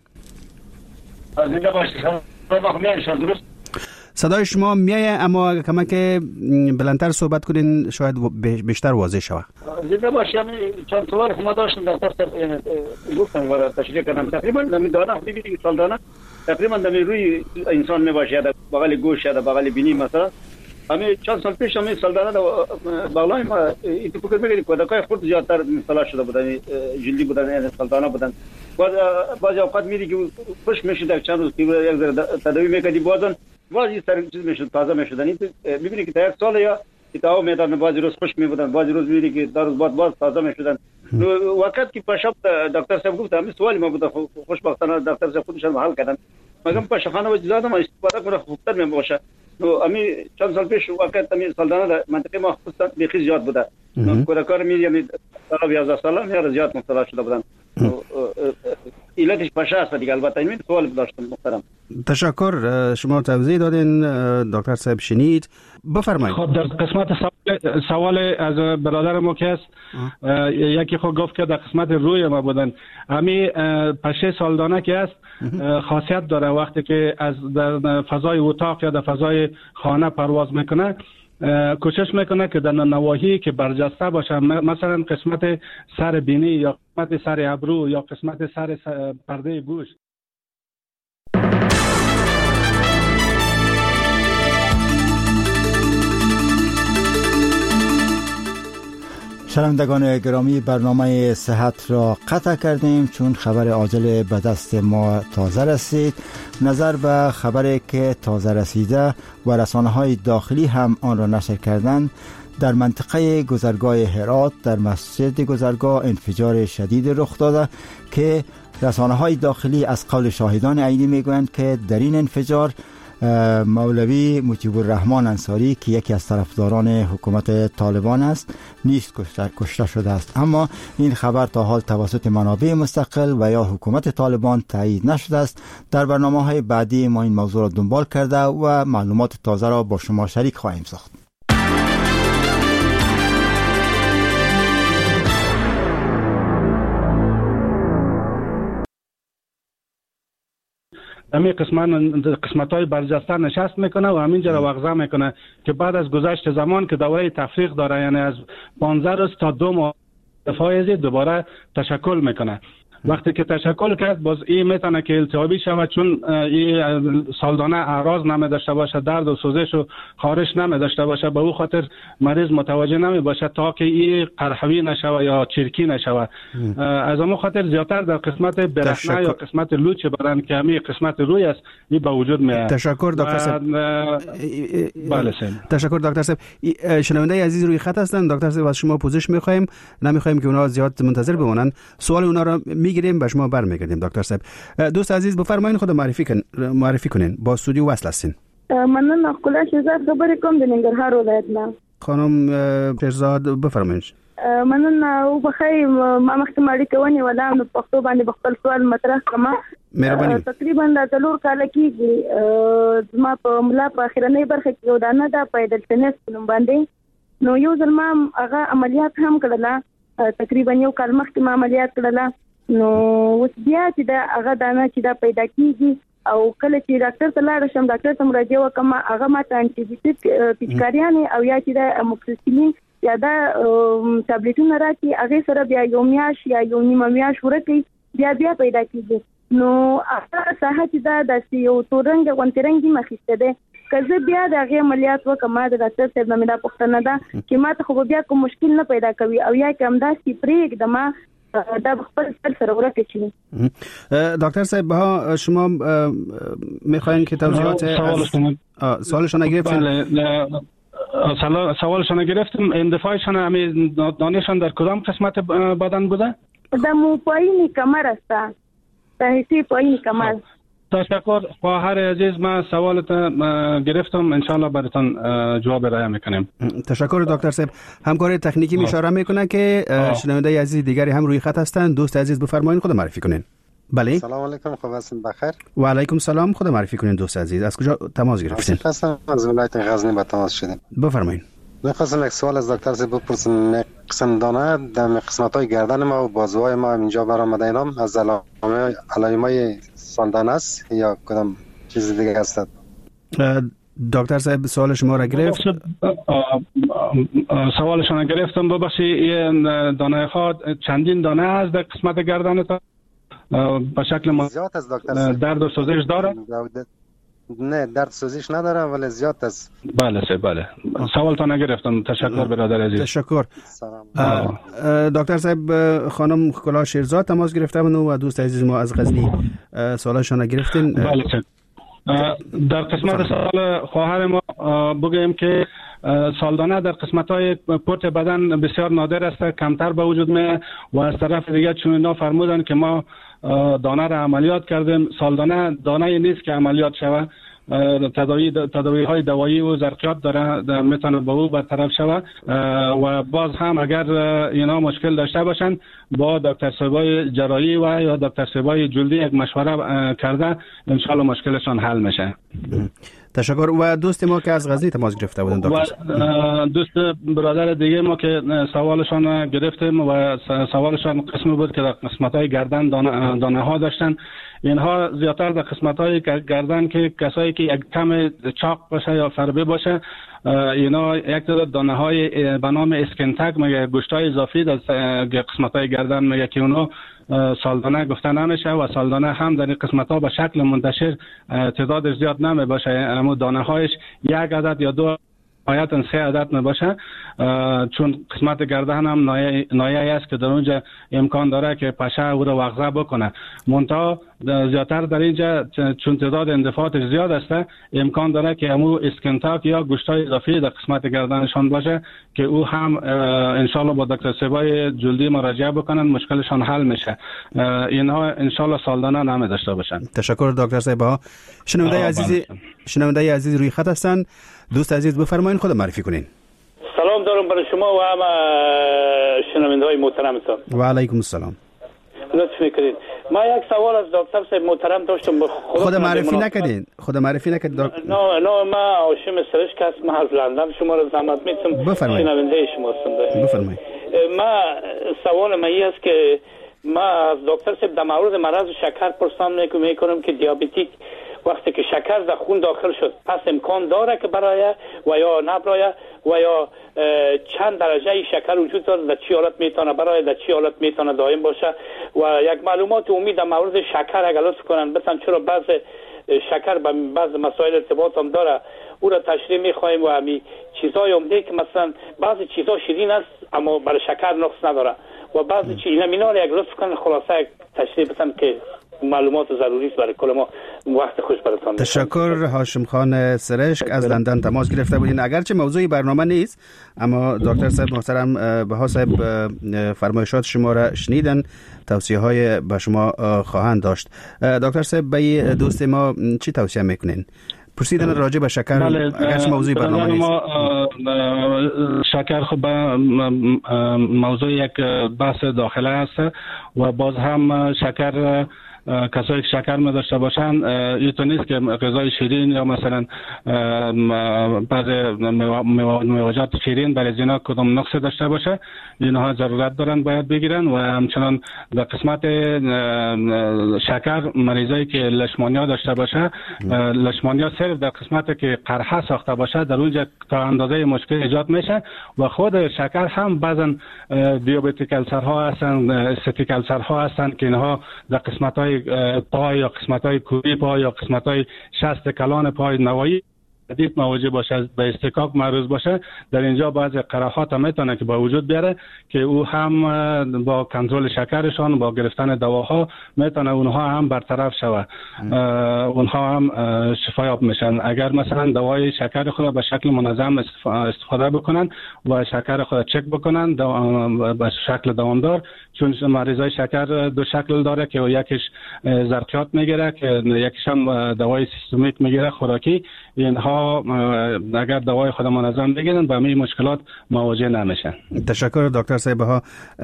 زنده باشم. محمد درست. صدای شما میایه اما کما که بلندتر صحبت کنین شاید بیشتر واضح شود. زنده باشم. چند سوال شما داشتم دکتر گفتم و تشریح کردم. تقریبا نمیدونم ببینید سالانه تقریبا در روی انسان میباشه، در بغل گوش یا در بغل بینی مثلا. همین چند سال پیش همین سالدانه بالا ما این تو فکر می‌کنید کودکای خود زیادتر مثلا شده بودن، جلدی بودن، یعنی سالدانه بودن. بعد بعضی اوقات میری که خوش میشه در چند روز که یک ذره تداوی میکردی بازن بعضی سر چیز میشد تازه میشدن. این میبینی که تا یک سال یا تا میدان بعضی روز خوش میبودن، بعضی روز میری که در روز بعد باز تازه میشدن. وقتی که پشاب دکتر صاحب گفت همین سوالی ما بود، خوشبختانه دکتر صاحب خودشون حل کردن. مگم پشخانه و زیاده ما استفاده کنه خوبتر میباشه. نو امی چند سال پیش وقت امی سالانه منطقه ما خصوصا بیخی زیاد بوده. نو کودکان می یعنی تا یازده ساله میاره زیاد مبتلا شده بودن. علتش پشه است دیگه. البته این سوال داشتم محترم. تشکر، شما توضیح دادین، دکتر صاحب شنید، بفرمایید. خب در قسمت سوال, سوال از برادر ما که است یکی خود گفت که در قسمت روی ما بودن. امی پشه سالانه که است خاصیت داره وقتی که از در فضای اتاق یا در فضای خانه پرواز میکنه کوشش میکنه که در نواحی که برجسته باشه، مثلا قسمت سر بینی یا قسمت سر ابرو یا قسمت سر پرده گوش. شنوندگان گرامی، برنامه صحت را قطع کردیم چون خبر عاجل به دست ما تازه رسید. نظر به خبری که تازه رسیده و رسانه‌های داخلی هم آن را نشر کردند، در منطقه گذرگاه هرات در مسجد گذرگاه انفجار شدید رخ داده که رسانه‌های داخلی از قول شاهدان عینی میگویند که در این انفجار مولوی مجیب الرحمن انصاری که یکی از طرفداران حکومت طالبان است نیست کشته شده است. اما این خبر تا حال توسط منابع مستقل و یا حکومت طالبان تایید نشده است. در برنامه‌های بعدی ما این موضوع را دنبال کرده و معلومات تازه را با شما شریک خواهیم ساخت. همین قسمت قسمت‌های برجسته نشست میکنه و همینجا را وغزه میکنه که بعد از گذشت زمان که دوره تفریق داره، یعنی از پانزده روز تا دو ماه فایزی دوباره تشکل میکنه. وقتی که تشکل کرد باز این میتونه که التهابی شود، چون این سالدانه اعراض نمی داشته باشه، درد و سوزش و خارش نمی داشته باشه، به او خاطر مریض متوجه نمی باشه تا که این قرحوی نشوه یا چرکی نشوه. از اون خاطر زیادتر در قسمت برهنه یا قسمت لوچ بدن که همین قسمت روی است این به وجود میاد. تشکر دکتر صاحب. بله سید. تشکر دکتر صاحب. شنونده عزیز روی خط هستند. دکتر صاحب از شما پوزش می‌خوایم، نمی‌خوایم که اونها زیاد منتظر بمونن. سوال اونها را میگیریم به شما برمیگردیم. دکتر صاحب دوست عزیز بفرمایید خود معرفی کن معرفی کنین، با استودیو وصل هستین. من نقله شهزاد خبری کوم د ننګرهار ولایت نه. خانم شهزاد بفرمایید. مننه او بخیر ما مخکې مړی کوي ولا نو پښتو باندې خپل سوال مطرح کما مهرباني تقریبا د څلور کال کېږي ما په ملا په اخرنۍ برخه کې ودانه دا پیدل تنس نوم باندې نو یو ځل ما هغه عملیات هم کړله تقریبا یو کال مخکې ما عملیات کړله نو اوس بیا چې دا هغه دانه چې دا پیدا کیږي او کله چې ډاکټر ته لاړ شم ډاکټر ته مراجعه وکم هغه ماته انټي بیوټیک پیچکاریان او یا چې دا اموکسیسیلین یا دا ټابلیټونه راکې هغه سره بیا یو میاش یا یو نیمه میاش ورکې بیا بیا پیدا کیږي نو هغه ساحه چې دا د یو تورنګ غونټرنګي مخېسته ده کله بیا د هغه عملیات وکم د ډاکټر صاحب نه مې دا پوښتنه ده چې ماته خو بیا کوم مشکل نه پیدا کوي او یا کوم دا سپریک د ما دا خپل سر ورکه چی دکتر صاحب ها شما میخواین که توضیحات سوالشون گرفتین سوالشون گرفتم اندفاعشون همین دانشان در کدام قسمت بدن بوده؟ در مو پایین کمر است تحتی پایین کمر. تشکر خواهر عزیز ما سوالت گرفتم انشالله براتون جواب ارائه میکنیم. تشکر دکتر صاحب. همکار تکنیکی می اشاره میکنه که شنونده عزیز دیگری هم روی خط هستند. دوست عزیز بفرمایید خود معرفی کنین. بله. سلام علیکم خوب هستین بخیر. و علیکم سلام خود معرفی کنین دوست عزیز. از کجا تماس گرفتین؟ از ولایت غزنی به تماس شدیم. بفرمایید. می‌خواستم یک سوال از دکتر صاحب بپرسم. قسم دانه در قسمت‌های گردن ما و بازوهای ما اینجا برآمده اینام از علائم علائمای سالدان است یا کدام چیز دیگه هست؟ دکتر صاحب سوال شما را گرفت. سوال شما گرفتم. ببخشید این دانه ها چندین دانه است در قسمت گردن تا به شکل ما زیاد از دکتر درد و سوزش داره؟ نه درد سوزش نداره ولی زیاد است. بله سه بله سوال تا نگرفتم. تشکر برادر عزیز. تشکر. دکتر صاحب خانم کلاه شیرزاد تماس گرفتن و دوست عزیز ما از غزنی سوالشون گرفتین. بله سه. در قسمت سوال خواهر ما بگیم که سالدانه در قسمت‌های پورت بدن بسیار نادر است، کمتر به وجود میاد و از طرف دیگه چون اینا فرمودن که ما دانه را عملیات کردیم. سالدانه دانه نیست که عملیات شود. تداوی تداوی های دوایی و زرقیات داره میتونه به او برطرف شود و باز هم اگر اینا مشکل داشته باشن با دکتر صاحبای جراحی و یا دکتر صاحبای جلدی یک مشوره کرده ان شاء الله مشکلشان حل میشه. تشکر. و دوست ما که از غزنی تماس گرفته بودن دکتر و دوست برادر دیگه ما که سوالشان گرفتیم و سوالشان قسمی بود که در قسمت‌های گردن دانه, دانه ها داشتن. اینها زیادتر در قسمت‌های گردن که کسایی که یک کم چاق باشه یا فربه باشه اینا یک تعداد دانه‌های به نام اسکنتک میگه گوشت‌های اضافی در قسمت‌های گردن میگه که اونها سالدانه گفته نمیشه و سالدانه هم در این قسمت‌ها به شکل منتشر تعداد زیاد نمی باشه. اما دانه‌هایش یک عدد یا دو نهایتاً سه عدد نباشه چون قسمت گردن هم نایه است که در اونجا امکان داره که پشه او رو وغزه بکنه. منتها زیادتر در اینجا چون تعداد اندفاعاتش زیاد است امکان داره که همو اسکنتاک یا گوشتای اضافی در قسمت گردنشان باشه که او هم انشالله با دکتر صاحبای جلدی مراجعه بکنن مشکلشان حل میشه. اینها انشالله سالدانه نمی داشته باشن. تشکر دکتر صاحب. شنونده عزیز شنونده عزیز روی خط هستند. دوست عزیز بفرمایید خود معرفی کنین. سلام دارم برای شما و همه شنونده های محترمتان. و علیکم السلام. لطف میکنید. ما یک سوال از دکتر صاحب محترم داشتم. خود معرفی نکردین. خود معرفی نکردید. نه نه ما هاشم سرشک هستم از لندن. شما رو زحمت میتم شنونده شما هستم. بفرمایید. ما سوال ما این است که ما از دکتر صاحب در مورد مرض شکر پرسان میکنم که دیابتیک وقتی که شکر در خون داخل شد پس امکان داره که برای و یا نبرای و یا چند درجه شکر وجود داره در چی حالت میتونه برای در چی حالت میتونه دائم باشه و یک معلومات عمومی در مورد شکر اگر لطف کنن بسن چرا بعض شکر به بعض مسائل ارتباط هم داره او را تشریح میخوایم و همین چیزای عمده که مثلا بعضی چیزا شیرین است اما برای شکر نقص نداره و بعضی چیزا اینا مینال یک لطف کنن خلاصه یک تشریح بسن که معلومات ضروری است برای کل ما. وقت خوش براتون. تشکر. هاشم خان سرشک از لندن تماس گرفته بودین. اگرچه موضوع برنامه نیست اما دکتر صاحب محترم بها صاحب فرمایشات شما را شنیدن، توصیه های به شما خواهند داشت. دکتر صاحب به دوست ما چی توصیه میکنین پرسیدن راجع به شکر اگرچه موضوع برنامه نیست. شکر خب موضوع یک بحث داخله است و باز هم شکر کسایی که شکر می داشته باشن اینطور نیست که غذای شیرین یا مثلا بعض میوه‌جات شیرین برای اینا کدام نقص داشته باشه، اینها ضرورت دارن باید بگیرن. و همچنان در قسمت شکر مریضایی که لشمانیا داشته باشه، لشمانیا صرف در قسمت که قرحه ساخته باشه در اونجا تا اندازه مشکل ایجاد میشه و خود شکر هم بعضا دیابتیک السرها هستن، استاتیک السرها هستن که اینها در قسمت های پای یا قسمت های کوری پای یا قسمت های شست کلان پای نوایی شدید مواجه باشه، به استکاک معرض باشه، در اینجا بعضی قرحات میتونه که با وجود بیاره که او هم با کنترل شکرشان با گرفتن دواها میتونه اونها هم برطرف شوه، اونها هم شفایاب میشن. اگر مثلا دوای شکر خود به شکل منظم استفاده بکنن و شکر خود چک بکنن به شکل دوامدار، چون مریضای شکر دو شکل داره که یکیش زرقیات میگیره که یکیش هم دوای سیستمیک میگیره خوراکی. اینها اگر دوای خود منظم بگیرن با همین مشکلات مواجه نمیشن. تشکر دکتر صاحبها.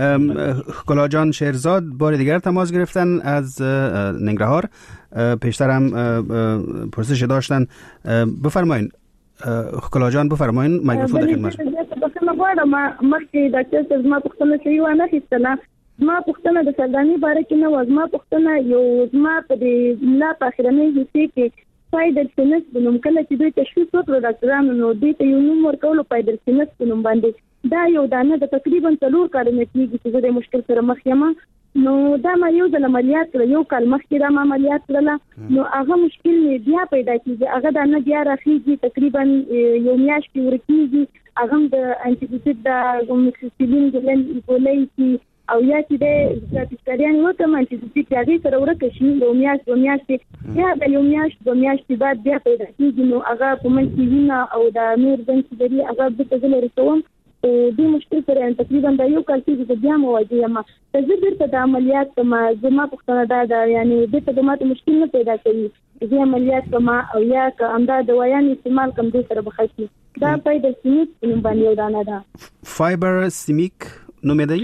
کلا جان شیرزاد بار دیگر تماس گرفتن از ننگرهار، پیشتر هم پرسش داشتن. بفرمایین کلا جان، بفرمایین میکروفون در خدمتتون. بخښنه غواړم مخکې ډاکټر صاحب زما پوښتنه شوې وه نه اخیستله. زما پوښتنه د سرداني باره کې نه وه. زما پوښتنه یو زما په دې ملا په اخرنۍ حصې کې پایدل سینس په نوم کله چې دوی تشخیص وکړو ډاکټرانو، نو دوی ته یو نوم ورکولو پایدل سینس په نوم باندې. دا یو دانه د تقریبا څلور کالونه کېږي چې زه د مشکل سره مخ یم. نو دا ما یو ځل عملیات کړه، یو کال مخکې دا ما عملیات کړله، نو هغه مشکل مې بیا پیدا کېږي، هغه دانه بیا راخېږي، تقریبا یو میاشت کې ورکېږي. هغه د انټي بیوټیک د موکسیسیلین ګولۍ کې او یا چې د پسکاریان وکم انټي هغې سره ورکه شي یو میاشت دوه میاشتې، بیا د یو میاشت دوه میاشتې بعد بیا پیدا کېږي. نو هغه په منځ کې وینه او د نور بند چې لري هغه بېرته زه لرې کوم. دې مشکل سره تقریبا دا یو کال کېږي چې بیا مواجه یم. که زه بېرته د عملیات کوم، زما پوښتنه دا ده یعنې بېرته د ماته مشکل نه پیدا کوي، زه عملیات کوم او یا که همدا دوایان استعمال کوم دې سره به ښه شي. دا فایبر سیمیک په نوم باندې یو دانه ده. فایبر سیمیک نوم یې دی؟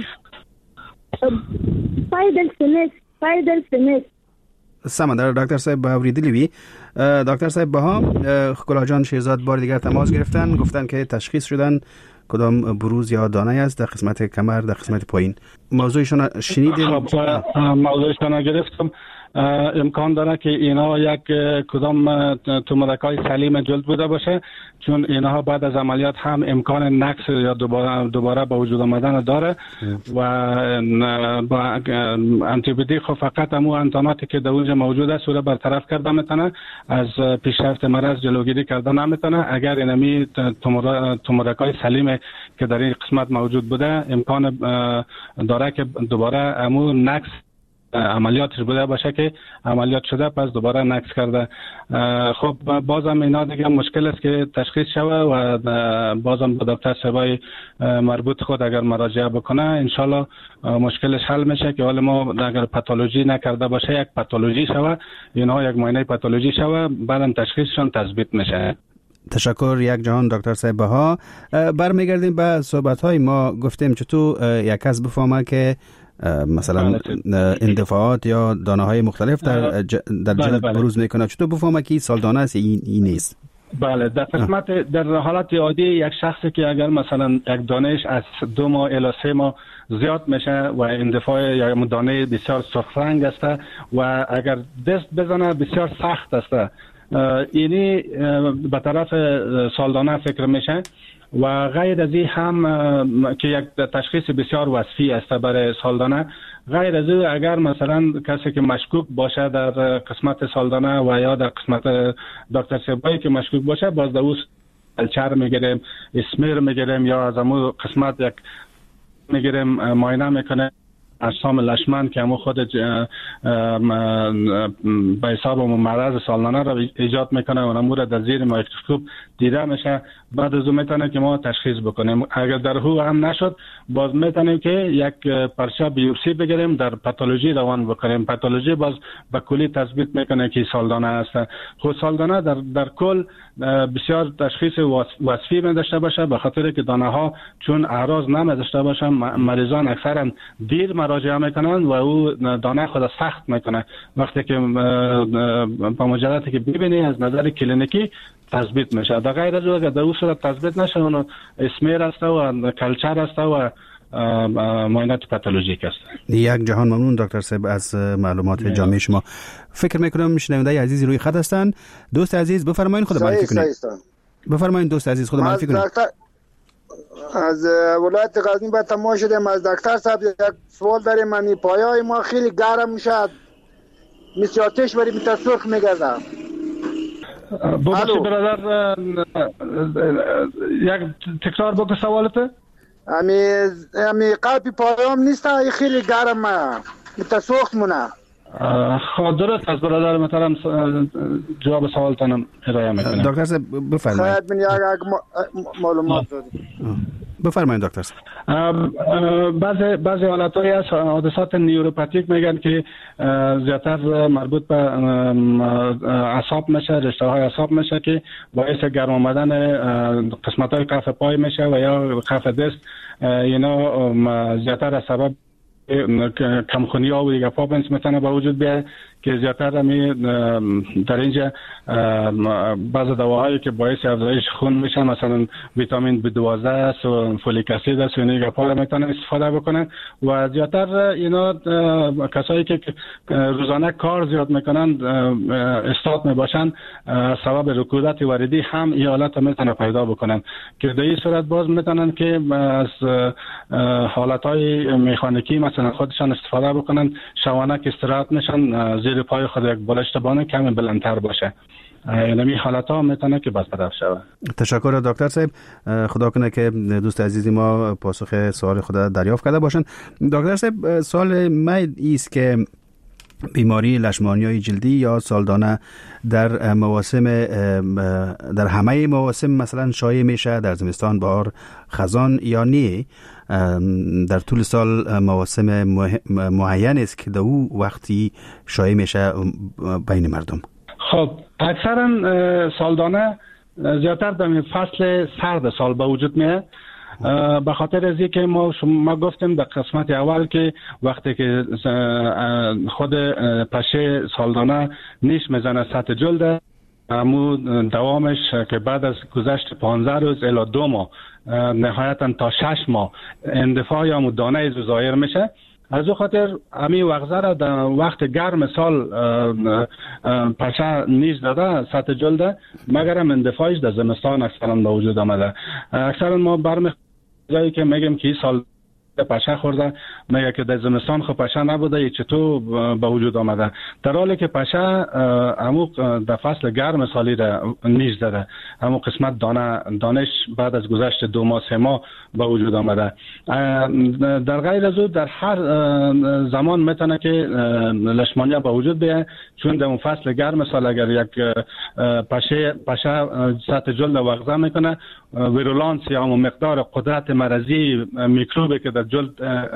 فایدل سنس فایدل سنس سمه در دکتر صاحب اوریدلی وی. دکتر صاحب بها کلا جان شیرزاد بار دیگر تماس گرفتن، گفتن که تشخیص شدن کدام بروز یا دانه است در قسمت کمر، در قسمت پایین. موضوعشون شنیدیم؟ موضوعشون گرفتم. امکان داره که اینا یک کدام تومورکای سلیم جلد بوده باشه، چون اینها بعد از عملیات هم امکان نقص یا دوباره دوباره به وجود آمدن داره و با آنتی بیوتیک خب فقط همو انتاناتی که در اونجا موجود است رو برطرف کرده میتونه، از پیشرفت مرض جلوگیری کرده نمیتونه. اگر اینمی تومورکای سلیم که در این قسمت موجود بوده امکان داره که دوباره همو نقص عملیاتش بوده باشه که عملیات شده پس دوباره نقص کرده. خب بازم اینا دیگه مشکل است که تشخیص شوه و بازم با دکتر صاحبای مربوط خود اگر مراجعه بکنه انشالله مشکلش حل میشه که حالا ما اگر پاتولوژی نکرده باشه یک پاتولوژی شوه، اینا یک معاینه پاتولوژی شوه، بعدم تشخیصشون تثبیت میشه. تشکر یک جهان دکتر صاحب بها. برمیگردیم به صحبت های ما. گفتیم چطور یک کس بفهمه که مثلا اندفاعات یا دانه های مختلف در ج... در جلد بروز میکنه، چطور بفهمه که سالدانه است این این نیست؟ بله، در قسمت در حالت عادی یک شخصی که اگر مثلا یک دانهش از دو ماه الی سه ماه زیاد میشه و اندفاع یا دانه بسیار سرخ رنگ است و اگر دست بزنه بسیار سخت است، اینی به طرف سالدانه فکر میشه. و غیر از این هم که یک تشخیص بسیار وصفی است برای سالدانه، غیر از این اگر مثلا کسی که مشکوک باشه در قسمت سالدانه و یا در قسمت دکتر صاحبایی که مشکوک باشه، باز در اون کلچر میگیریم، اسمیر میگیریم یا از همون قسمت یک میگیریم معاینه میکنه اجسام لشمن که همون خود به حساب مرض سالانه را ایجاد میکنه و نمور در زیر میکروسکوپ دیده میشه. بعد از اون میتونه که ما تشخیص بکنیم. اگر در هو هم نشد باز میتونیم که یک پرچه بیوپسی بگیریم، در پاتولوژی روان بکنیم. پاتولوژی باز به کلی تثبیت میکنه که سالدانه است. خود سالدانه در در کل بسیار تشخیص وصفی می داشته باشه، به خاطر که دانه ها چون اعراض نمی داشته باشن مریضان اکثرا دیر مراجعه میکنن و او دانه خود سخت میکنه. وقتی که با مجردی که ببینی از نظر کلینیکی تثبیت میشه. در غیر از اگر در اون صورت تثبیت نشه اونو اسمیر است و کلچر است و معاینات پاتولوژیک است. یک جهان ممنون دکتر صاحب از معلومات جامع شما. فکر میکنم شنونده عزیزی روی خط هستند. دوست عزیز بفرمایید، خود معرفی کنید. بفرمایید دوست عزیز، خود معرفی کنید. از ولایت غزنی به تماس شدیم. از دکتر صاحب یک سوال داریم. من پایای ما خیلی گرم میشه، مثل آتش بری متسرخ میگرده. بابا برادر یک تکرار بکن سوالته. امی امی قلبی پایام نیست، خیلی گرمه متسرخ مونه. خب درست از برادر محترم جواب سوالتانم ارائه میکنم. دکتر صاحب بفرمایید. خیلی من یک معلومات دادیم. بفرمایید دکتر صاحب. بعضی بعضی حالت‌های از حادثات نیوروپاتیک میگن که زیادتر مربوط به اعصاب میشه، رشته‌های اعصاب میشه که باعث گرم آمدن قسمت‌های کف پای میشه و یا کف دست. اینا زیادتر از سبب کمخونی ها و دیگه پاپنس میتونه به وجود بیاد که زیادتر همی در اینجا بعض دواهایی که باعث افزایش خون میشن، مثلا ویتامین بی دوازده است و فولیک اسید است و اینا پا میتونن استفاده بکنن و زیادتر اینا کسایی که روزانه کار زیاد میکنن استاد میباشن سبب رکودت وریدی هم این حالت میتونه پیدا بکنن که در این صورت باز میتونن که از حالتهای مکانیکی مثلا خودشان استفاده بکنن، شوانه که استراحت میشن زیر پای خود یک بالشت بانه کمی بلندتر باشه. یعنی حالت ها میتونه که بس بدف شود. تشکر دکتر صاحب. خدا کنه که دوست عزیزی ما پاسخ سوال خود دریافت کرده باشن. دکتر صاحب سوال من ایست که بیماری لشمانیای جلدی یا سالدانه در مواسم در همه مواسم مثلا شایع میشه، در زمستان، بهار، خزان یا نه در طول سال مواسم معین است که در او وقتی شایع میشه بین مردم؟ خب اکثرا سالدانه زیادتر در فصل سرد سال به وجود میاد، به خاطر از اینکه ما ما گفتیم در قسمت اول که وقتی که خود پشه سالدانه نیش میزنه سطح جلد، امو دوامش که بعد از گذشت پانزده روز الی دو ماه نهایتا تا شش ماه اندفاع یا دانه ظاهر میشه. از او خاطر امی وغزه را در وقت گرم سال پشه نیز داده سطح جلده، مگر هم اندفاعش در زمستان اکثرا به وجود آمده. اکثرا ما برمی جایی که میگیم که این سال پشه خورده، میگه که در زمستان خب پشه نبوده، ای چطور به وجود آمده، در حالی که پشه همو در فصل گرم سالی را نیز داره، همو قسمت دانه دانش بعد از گذشت دو ماه سه ماه به وجود آمده. در غیر از او در هر زمان میتونه که لشمانیا به وجود بیاد، چون در اون فصل گرم سال اگر یک پشه پشه سطح جلد وغزه میکنه، ویرولانس یا همون مقدار قدرت مرضی میکروبی که در جلد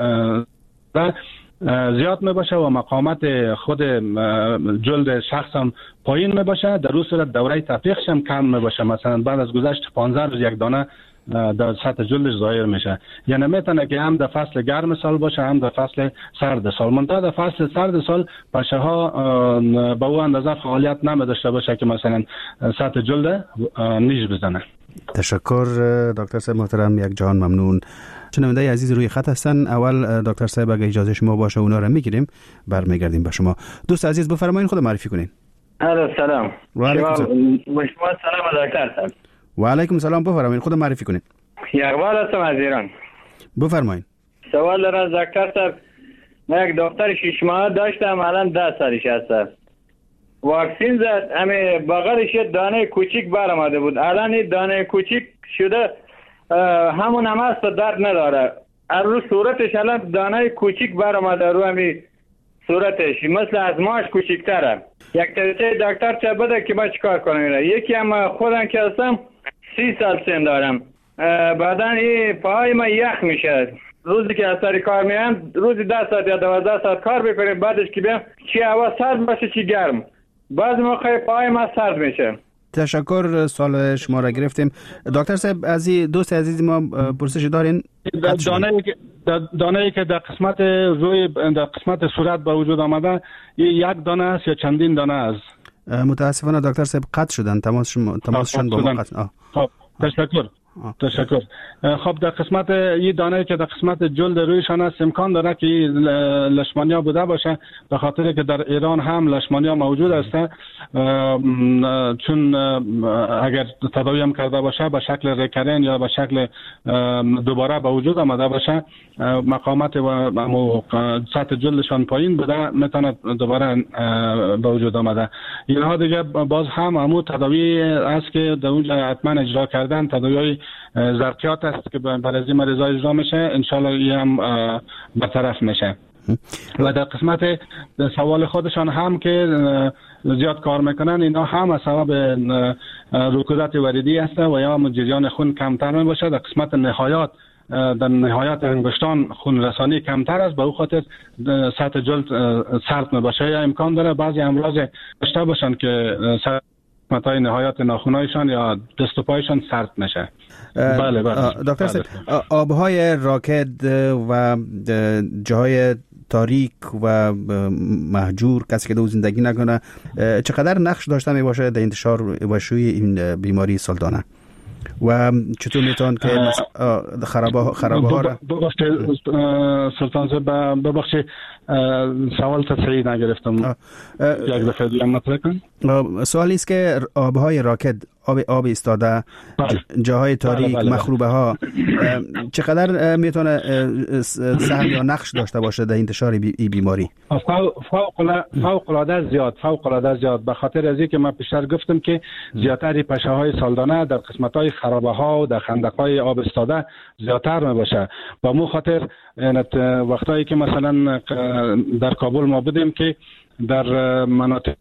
زیاد می باشه و مقاومت خود جلد شخص هم پایین می باشه، در اون صورت دوره تفریقش هم کم می باشه. مثلا بعد از گذشت پانزده روز یک دانه در سطح جلدش ظاهر میشه. یعنی میتونه که هم در فصل گرم سال باشه هم در فصل سرد سال. منتها در فصل سرد سال پشه ها به او اندازه فعالیت نمی داشته باشه که مثلا سطح جلد نیش بزنه. تشکر دکتر صاحب محترم، یک جهان ممنون. شنونده عزیز روی خط هستن. اول دکتر صاحب اگه اجازه شما باشه اونا رو میگیریم، برمیگردیم به شما. دوست عزیز بفرمایید، خود معرفی کنین. الو سلام. و علیکم سلام. شما سلام دکتر صاحب. و علیکم سلام، بفرمایید، خود معرفی کنین. اقبال هستم از ایران. بفرمایید. سوال دارم از دکتر صاحب. من یک دختر شش ماه داشتم، الان ده سالش هست. واکسین زد، همه بغلش دانه کوچیک برآمده بود، الان این دانه کوچیک شده همون هم هست، درد نداره. از رو صورتش الان دانه کوچیک برآمده رو همی صورتش مثل از ماش کوچیک‌تره. یک طریقه دکتر چه بده که ما چیکار کنیم؟ یکی هم خودم که هستم سی سال سن دارم، بعدن این پای ما یخ میشه. روزی که از سر کار میام روزی ده ساعت یا دوازده ساعت کار بکنیم، بعدش که بیام چی هوا سرد باشه چی گرم، بعض موقع پای ما سرد میشه. تشکر، سوال شما را گرفتیم. دکتر صاحب، از دوست عزیز ما پرسش دارین؟ دانه‌ای که دانه‌ای که در قسمت روی در قسمت صورت به وجود آمده یک دانه است یا چندین دانه است؟ متاسفانه دکتر صاحب قطع شدن، تماس تماسشون با ما قطع. خب تشکر. تشکر. خب در قسمت این دانه که در قسمت جلد رویشان است امکان داره که لشمانیا بوده باشه، به خاطر که در ایران هم لشمانیا موجود است، چون اگر تداوی هم کرده باشه به شکل ریکرین یا به شکل دوباره به وجود آمده باشه، مقامات و سطح جلدشان پایین بوده، میتونه دوباره به وجود آمده. اینها دیگه باز هم همون تداوی است که در اونجا حتما اجرا کردن، تداوی زرقیات است که برای از این مریضا اجرا میشه، انشالله این هم برطرف میشه. و در قسمت سوال خودشان هم که زیاد کار میکنن، اینا هم از سبب رکودت وریدی است و یا جریان خون کمتر می باشه. در قسمت نهایات در نهایت انگشتان خون رسانی کمتر است، به او خاطر سطح جلد سرد می باشه. یا امکان داره بعضی امراض داشته باشن که قسمت‌های نهایت ناخن‌هایشان یا دست و پایشان سرد میشه. بله بله. دکتر صاحب، آبهای راکد و جاهای تاریک و مهجور، کسی که دو زندگی نکنه، چقدر نقش داشته می باشه در انتشار و شیوع این بیماری سالدانه و چطور میتون که خرابه خرابه ها را ببخشید سلطان صاحب، ببخشید سوال تصحیح نگرفتم، یک دفعه دیگه مطرح کن. سوالی است که آبهای راکد، آب آب ایستاده، جاهای تاریک، مخروبه ها، چقدر میتونه سهم یا نقش داشته باشه در انتشار این بیماری؟ فوق العاده زیاد، فوق العاده زیاد، به خاطر از اینکه من پیشتر گفتم که زیاتری پشه های سالدانه در قسمت های خرابه ها و در خندق های آب ایستاده زیادتر می باشه. با مو خاطر وقتایی که مثلا در کابل ما بودیم که در مناطق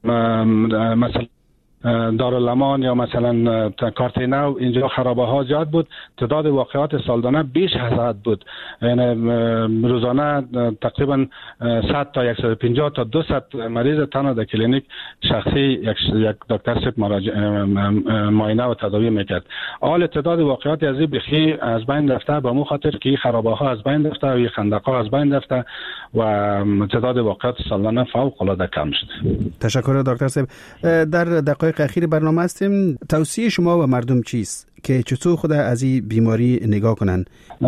مثلا دارالامان یا مثلا کارتینو، اینجا خرابه ها زیاد بود، تعداد واقعات سالانه بیش از حد بود، یعنی روزانه تقریبا صد تا صد و پنجاه تا دویست مریض تنها در کلینیک شخصی یک یک دکتر صاحب معاینه و تداوی میکرد. حال تعداد واقعات از این بخی از بین رفته، به مو خاطر که خرابه ها از بین رفته و این خندق ها از بین رفته و تعداد واقعات سالانه فوق العاده کم شده. تشکر دکتر صاحب. در دقایق اخیر برنامه هستیم، توصیه شما و مردم چیست که چطور خود از این بیماری نگاه کنن؟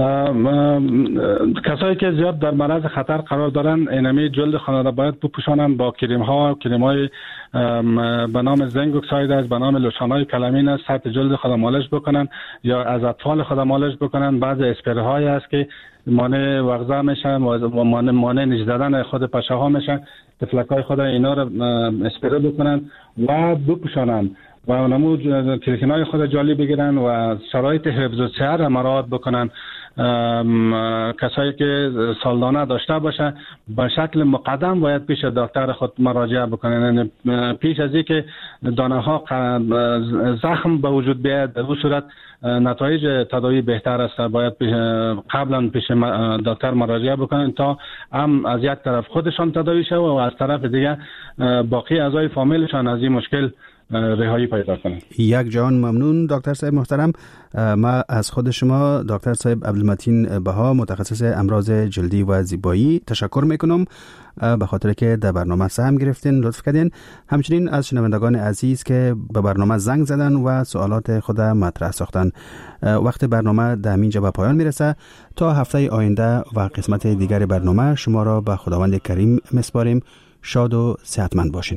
کسایی که زیاد در معرض خطر قرار دارن، اینمی جلد خانه را باید بپوشانن با کریم ها، کریم های به نام زنک اکساید است، به نام لوشان های کلامین است، سطح جلد خود مالش بکنن یا از اطفال خود مالش بکنن. بعض اسپری های است که مانع وغزه میشن و مانع مانع نج زدن خود پشه ها میشن، تفلک های خود اینا رو اسپری بکنن و بپوشانن و نمو کلیکنای خود جالی بگیرن و شرایط حفظ الصحه را مراعات بکنن. کسایی که سالدانه داشته باشه به شکل مقدم باید پیش دکتر خود مراجعه بکنن، پیش از اینکه دانه ها زخم به وجود بیاد. در اون صورت نتایج تداوی بهتر است، باید قبلا پیش دکتر مراجعه بکنن تا هم از یک طرف خودشان تداوی شود و از طرف دیگه باقی اعضای فامیلشان از این مشکل رهایی پیدا کنند. یک جان ممنون دکتر صاحب محترم. ما از خود شما دکتر صاحب عبدالمتین بها، متخصص امراض جلدی و زیبایی تشکر میکنم به خاطر که در برنامه سهم گرفتین، لطف کردین. همچنین از شنوندگان عزیز که به برنامه زنگ زدن و سوالات خود مطرح ساختن. وقت برنامه در اینجا به پایان میرسه. تا هفته آینده و قسمت دیگر برنامه شما را به خداوند کریم میسپاریم. شاد و صحتمند باشین.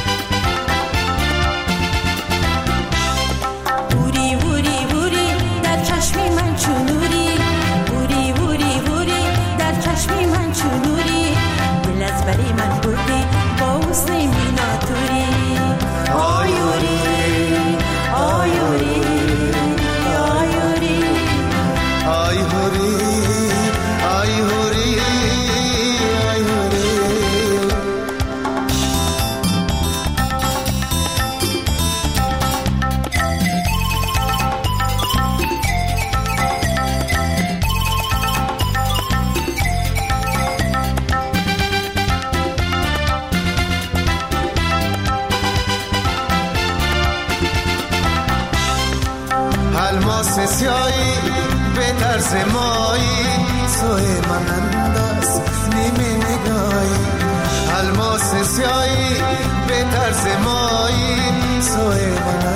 Uri uri uri الماس سیایی به طرز مایی سوی من انداز نیمه نگاهی الماس سیایی به طرز مایی سوی من